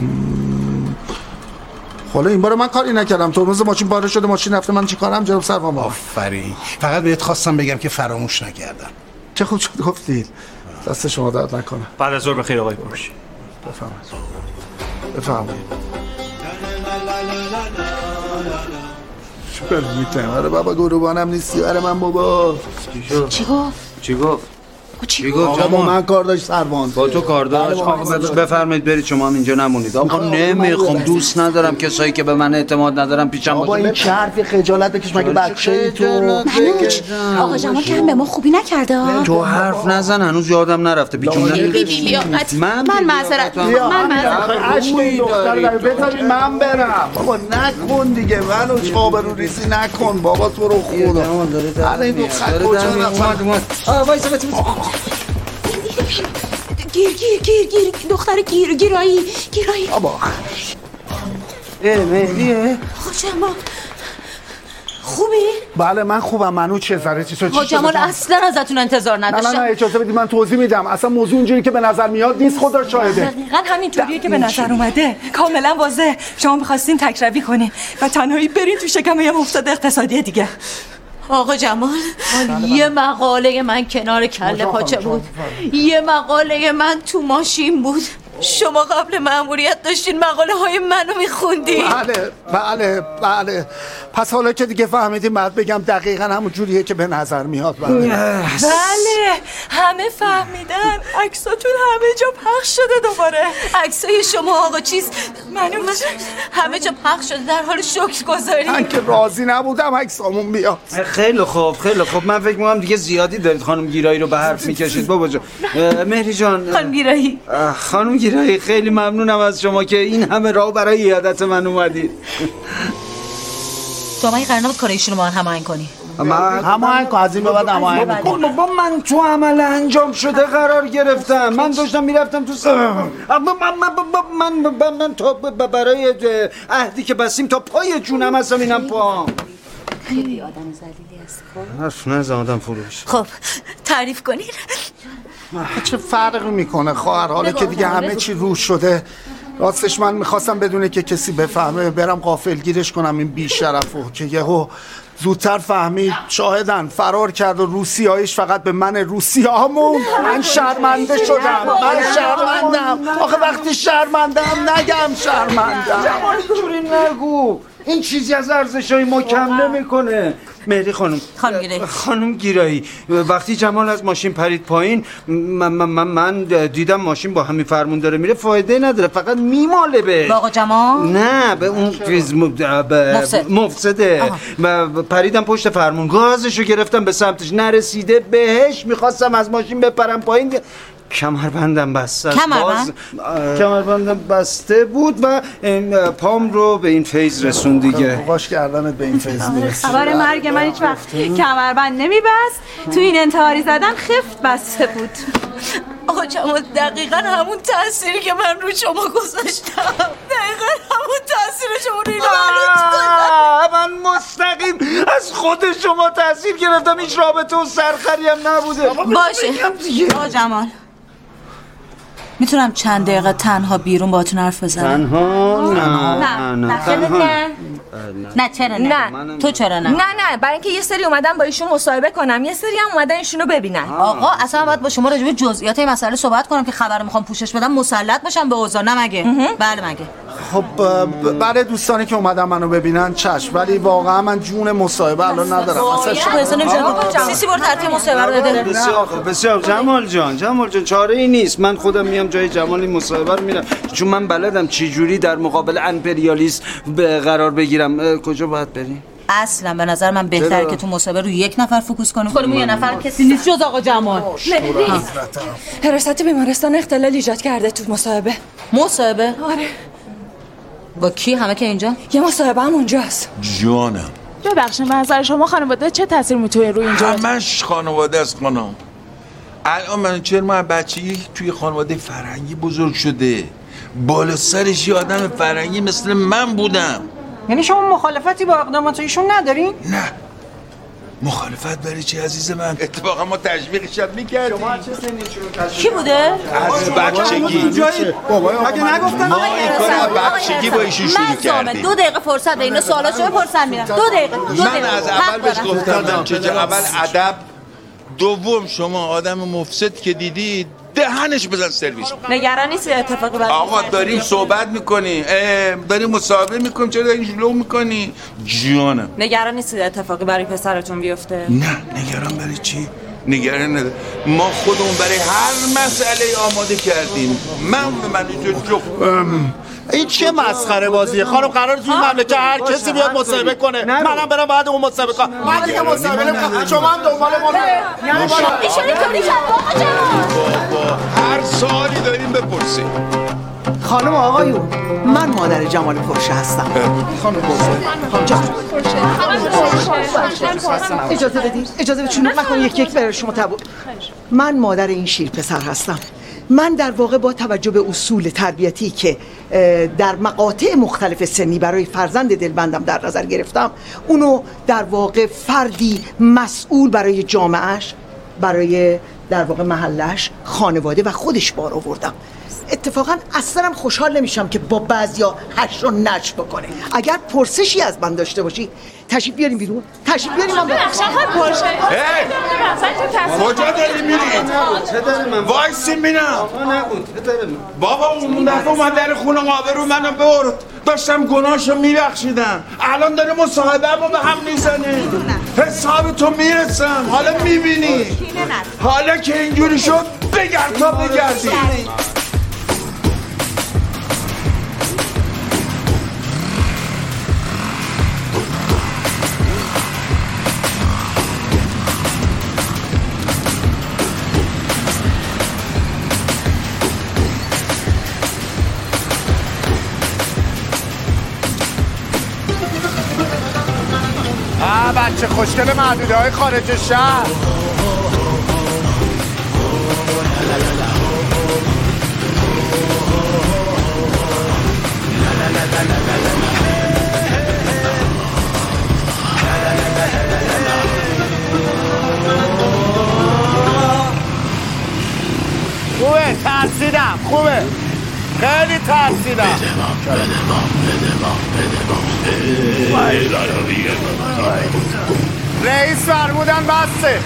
حالا این بار من کاری نکردم. ترمز ماشین پاره شده ماشین رفته من چیکارم جناب سروان؟ آفرین. فقط بهت خواستم بگم که فراموش نکردم. چه خوب شد گفتید. دست شما درد نکنه. بعد از ظهر بخیر آقای پرشی. بفرمایید. بفرمایید. شکر میتونم. آره بابا گروبانم نیستی. آره من بابا. چی گفت؟ چی گفت؟ چی گفت؟ با من کار داشت سروان. با تو کار داشت. بفرمایید برید شما هم اینجا نمونید. آقا نمیخوام دوست ندارم کسایی که به من اعتماد ندارم پیشم باشه. بابا این چه حرفی خجالت بکش مگه بچه‌ای تو؟ آقا جمال که هم به ما خوبی نکرده. تو حرف نزن هنوز یادم نرفته پیچوندن. من من معذرت من معذرت. عشق دختر بذارید من برم. بابا نکن دیگه منو چابرو ریزی نکن بابا تو رو خدا. الان دختر کجا رفت؟ آ وایسا گیر گیر گیر گیر دختر گیر گیرایی گیرایی بابا اه مهدیه خوشم خوبی؟ بله من خوبم. منو چه ذره چی شد؟ جمال اصلا ازتون انتظار نداشتم. نه نه نه اجازه بدید من توضیح میدم. اصلا موضوع اونجوری که به نظر میاد نیست. خدا شاهده. دقیقاً همینطوریه که به نظر اومده. کاملا واضحه. شما می‌خواستین تکروی کنین و تنهایی برین تو شکم یه مفتاد اقتصادی دیگه. آقا جمال یه مقاله من کنار کله پاچه بود. یه مقاله من تو ماشین بود. شما قبل مأموریت داشتین مقاله های منو میخوندین. بله بله بله. پس حالا که دیگه فهمیدیم بعد بگم دقیقاً همون جوریه که به نظر میاد. بله بله همه فهمیدن. عکساتون همه جا پخش شده دوباره. عکسای شما آقا چیز منو همه جا پخش شده در حال شکرگزاری. من که راضی نبودم عکسامون بیاد. خیلی خوب خیلی خوب. من فکر می‌کنم دیگه زیادی دارید خانم گیرایی رو به حرف میکشید. بابا جان مهری جان خانم گیرایی خانم گیرایی خیلی ممنونم از شما که این همه راه برای عیادت من اومدید. تو من قرار نبود کار ایشونو با من هماهنگ کنی. هماهنگ کن از این به بعد هماهنگ می‌کنی. بابا من تو عمل انجام شده قرار گرفتم. من داشتم میرفتم تو سر من من من من تا برای عهدی که بستیم تا پای جونم هستم. اینم پام. خیلی آدم ذلیلی هست. حرف نزن آدم فروش. خب تعریف کنین. چه فرقی میکنه خواهر حالا که دیگه همه چی روش شده. راستش من میخواستم بدونه که کسی بفهمه برم غافلگیرش کنم این بیشرفو که یهو زودتر فهمید شاهدن فرار کرد و روسیاییش فقط به من روسیامون. من شرمنده شدم. من شرمندم. آخه وقتی شرمندم نگم شرمندم. اینجوری نگو. این چیزی از ارزش‌های ما کم نمی‌کنه. مهری خانم خانم گیرایی خانم گیرایی وقتی جمال از ماشین پرید پایین من, من, من دیدم ماشین با همین فرمون داره میره. فایده نداره فقط میماله به آقا جمال. نه به اون چیز مفسد. مفسده. پریدم پشت فرمون گازشو گرفتم به سمتش نرسیده بهش میخواستم از ماشین بپرم پایین. کمربندم بسته کمربند؟ کمربندم بسته بود و پام رو به این فیض رسون دیگه. باش کردنت به این فیض میرسید. خبر مرگ من هیچ وقت کمربند نمیبست. تو این انتحاری زدن خفت بسته بود. آقا جمال دقیقا همون تأثیری که من رو شما گذاشتم، دقیقا همون تأثیر شما رو اینو من مستقیم از خود شما تأثیر گرفتم. هیچ رابطه و سرخری هم نبوده. باشه آقا جمال، میتونم چند دقیقه تنها بیرون باهاتون حرف بزنم؟ تنها؟ نه نه نه نه نه چرا نه؟ نه تو چرا نه؟ نه نه برای اینکه یه سری اومدن با ایشون مصاحبه کنم، یه سری هم اومدن ایشونو ببینن. آقا اصلا باید با شما راجع به جزئیات این مسئله صحبت کنم که خبر میخوام پوشش بدم مسلط باشم به اوضاع، نه مگه؟ بله مگه. خب برای دوستانی که اومدن منو ببینن چشم، ولی واقعا من جون مصاحبه الان ندارم. اصلا سیسی برو ترتیب مصاحبه رو بده. بسیار بسیار جمال جان، جمال جان چاره ای نیست. من خودم میام جای جمال این مصاحبه رو میرم، چون من بلدم چه جوری در مقابل امپریالیسم قرار بگیرم. کجا باید بریم؟ اصلا به نظر من بهتره که تو مصاحبه رو یک نفر فوکوس کنیم. خودمون یه نفر کسی نیست جز آقا جمال. حراست بیمارستان اختلال ایجاد کرده تو مصاحبه. مصاحبه؟ آره. با کی؟ همه که اینجا؟ یه مصاحبه هم اونجاست. جانم ببخشید به نظر شما خانواده چه تاثیر میتونه روی اینجا؟ همش خانواده است خانم. الان من چرا من بچگی توی خانواده فرهنگی بزرگ شده، بالا سرش یه آدم فرهنگی مثل من بودم. یعنی شما مخالفتی با اقدامات ایشون ندارین؟ نه. مخالفت برای چی عزیز من؟ اتفاقا ما تشویقش می‌کردیم. شما چه سنی شروع کردید؟ کی بوده؟ از بچگی. مگه نگفتن ما این کار از بچگی با ایشون شروع کردیم. دو دقیقه فرصت به اینا سوالاشو بپرسن میرم. دو دقیقه. دو من از اول بهش گفتم چه اول ادب، دوم شما آدم مفسد که دیدید دهنش بزن سرویس. نگران نیستی اتفاقی برای آقا داریم صحبت میکنی، داریم مصاحبه میکنیم، چرا داریم شلو میکنی؟ جانم نگران نیستی اتفاقی برای پسرتون بیفته؟ نه نگران برای چی؟ نگران نداره. ما خودمون برای هر مسئله آماده کردیم. من من اینجور این چه مسخره بازیه خانم؟ قرار توی مملکت هر کسی بیاد مصاحبه کنه، منم برم بعد اون مصاحبه کنم. من دیگه مصاحبه نمی‌کنم، شما هم دنبال ما رو ایشونی کاری کرد آقا جمال. هر سوالی داریم بپرسید. خانم آقایون، من مادر جمال پرشه هستم. خانم پرشه خانم جمال اجازه بدید اجازه بدید شما من یک یک برای شما تبو. من مادر این شیر پسر هستم. من در واقع با توجه به اصول تربیتی که در مقاطع مختلف سنی برای فرزند دلبندم در نظر گرفتم، اونو در واقع فردی مسئول برای جامعهش، برای در واقع محلش، خانواده و خودش بار آوردم. اتفاقا اصلا خوشحال نمیشم که با بعضیا هش رو نش بکنه. اگر پرسشی از من داشته باشی تشریف بیاریم بیرون، تشریف بیاریم من ببخشید خواهد پرشه. کجا داری میری؟ وایسی بینم. بابا اون دفعه اومد در خونه آبرو منو برد، داشتم گناهشو میبخشیدم. الان داره مصاحبه‌مو به هم میزنه. حساب تو میرسم. حالا میبینی حالا که اینجوری شد بگرد تا بگردی. بچه خوشگل محدوده های خارج شهر. خوبه ترسیدم، خوبه خیلی ترسیدم. رئیس فرمودن بسته.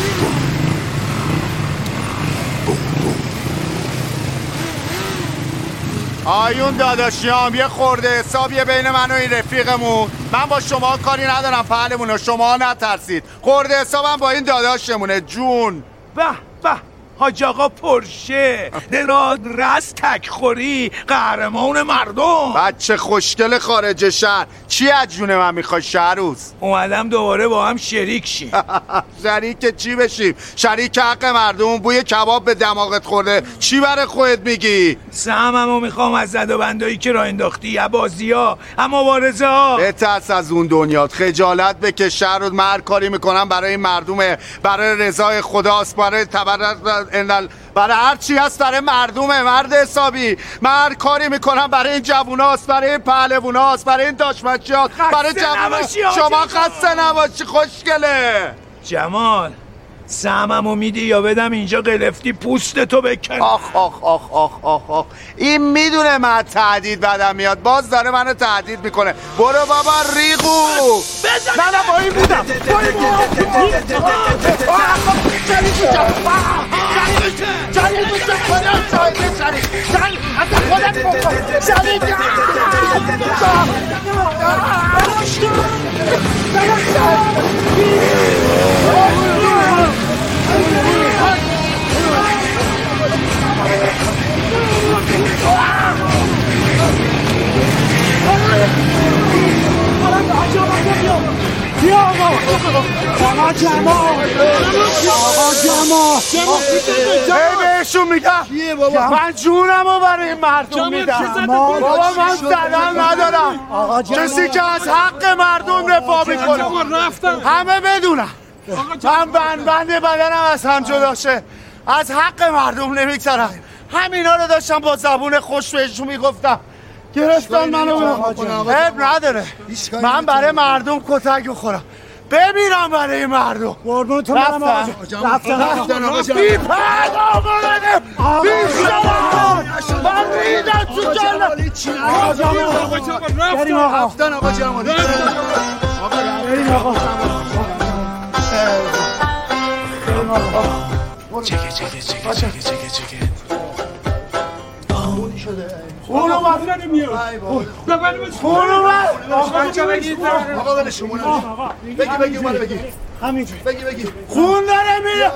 آیون داداشیام یه خورده حسابیه بین من و این رفیقمون. من با شما کاری ندارم پهلمون، شما نترسید. خورده حسابم با این داداشمونه. جون به به حاج آقا پرشه دراد رست تکخوری قهرمان مردم. بچه خوشگل خارج شهر چی از جون من میخوای شهروز؟ اومدم دوباره با هم شریک شیم. شریک چی بشیم؟ شریک حق مردم. بوی کباب به دماغت خورده چی برای خودت میگی؟ سهممو میخوام از زد و بندایی که راه انداختی، یا بازی ها، اما مبارزه ها. بترس از اون دنیات، خجالت بکش. شهروز من هر کاری میکنم برای مردمه، برای رضای خداست، برای تبرک انال برای هر چی هست برای مردمه. مرد حسابی، من هر کاری میکنم برای این جووناست، برای این پهلووناست، برای این داشمچیات، برای جووناست. شما خسته نباشی خوشگله. جمال سهممو میدی یا بدم اینجا قلفتی پوستتو بکن؟ آخ آخ آخ آخ آخ آخ این میدونه من تهدید بدم میاد، باز داره منو تهدید میکنه. برو بابا ریگو. نه نه با این بودم با این بیا آقا آقا جمال آقا جمال بهشون میگم من جونمو برای این مردم میدم. بابا من زدن ندارم. کسی که از حق مردم رفاه میکنه همه بدونم من بند بند بدنم از هم جدا شه، از حق مردم نمیگذرم. همینا رو داشتم با زبون خوش بهشون میگفتم، گرفتن منو. عیب نداره، من برای مردم کتک بخورم، بمیرم برای مردم. قربون تو منم آقا جان. رفتن رفتن آقا جان. بی پد آمده بی شما من ریدم تو جانم. آقا جان بریم آقا. رفتن آقا جمالی. بریم آقا. چکه چکه چکه چکه چکه چکه خون اومد نمیاد. خون اومد. بچه بگید آقا بله شما بگی بگی اومده بگی همینجوری بگی بگی خون داره میره.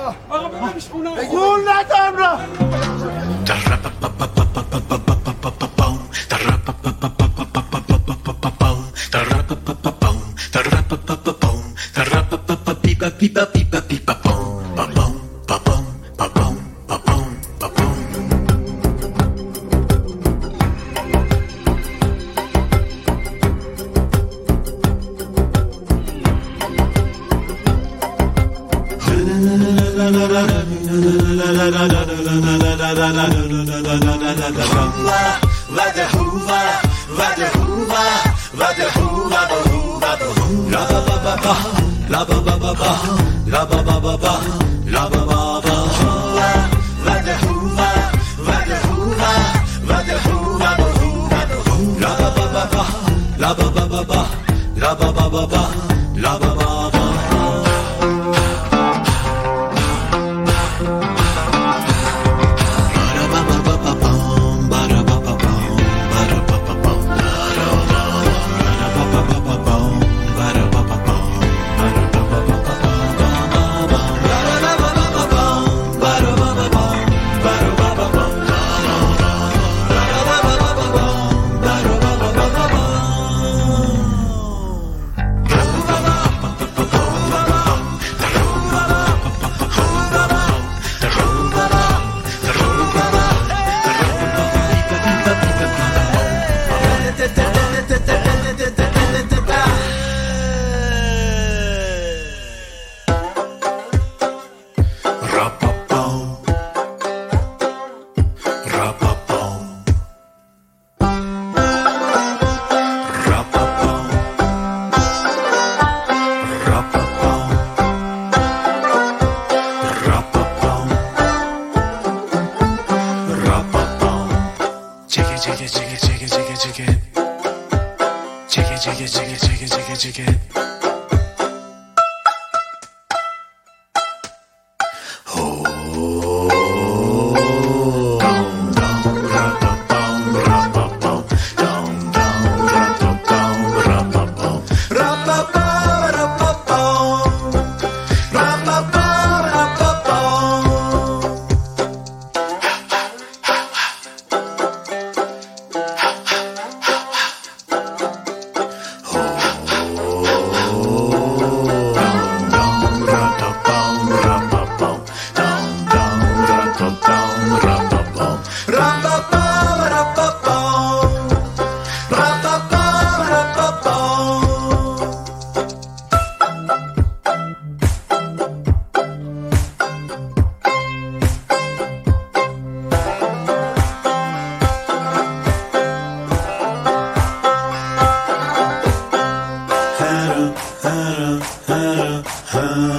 خون ندارم را Oh هر هر هر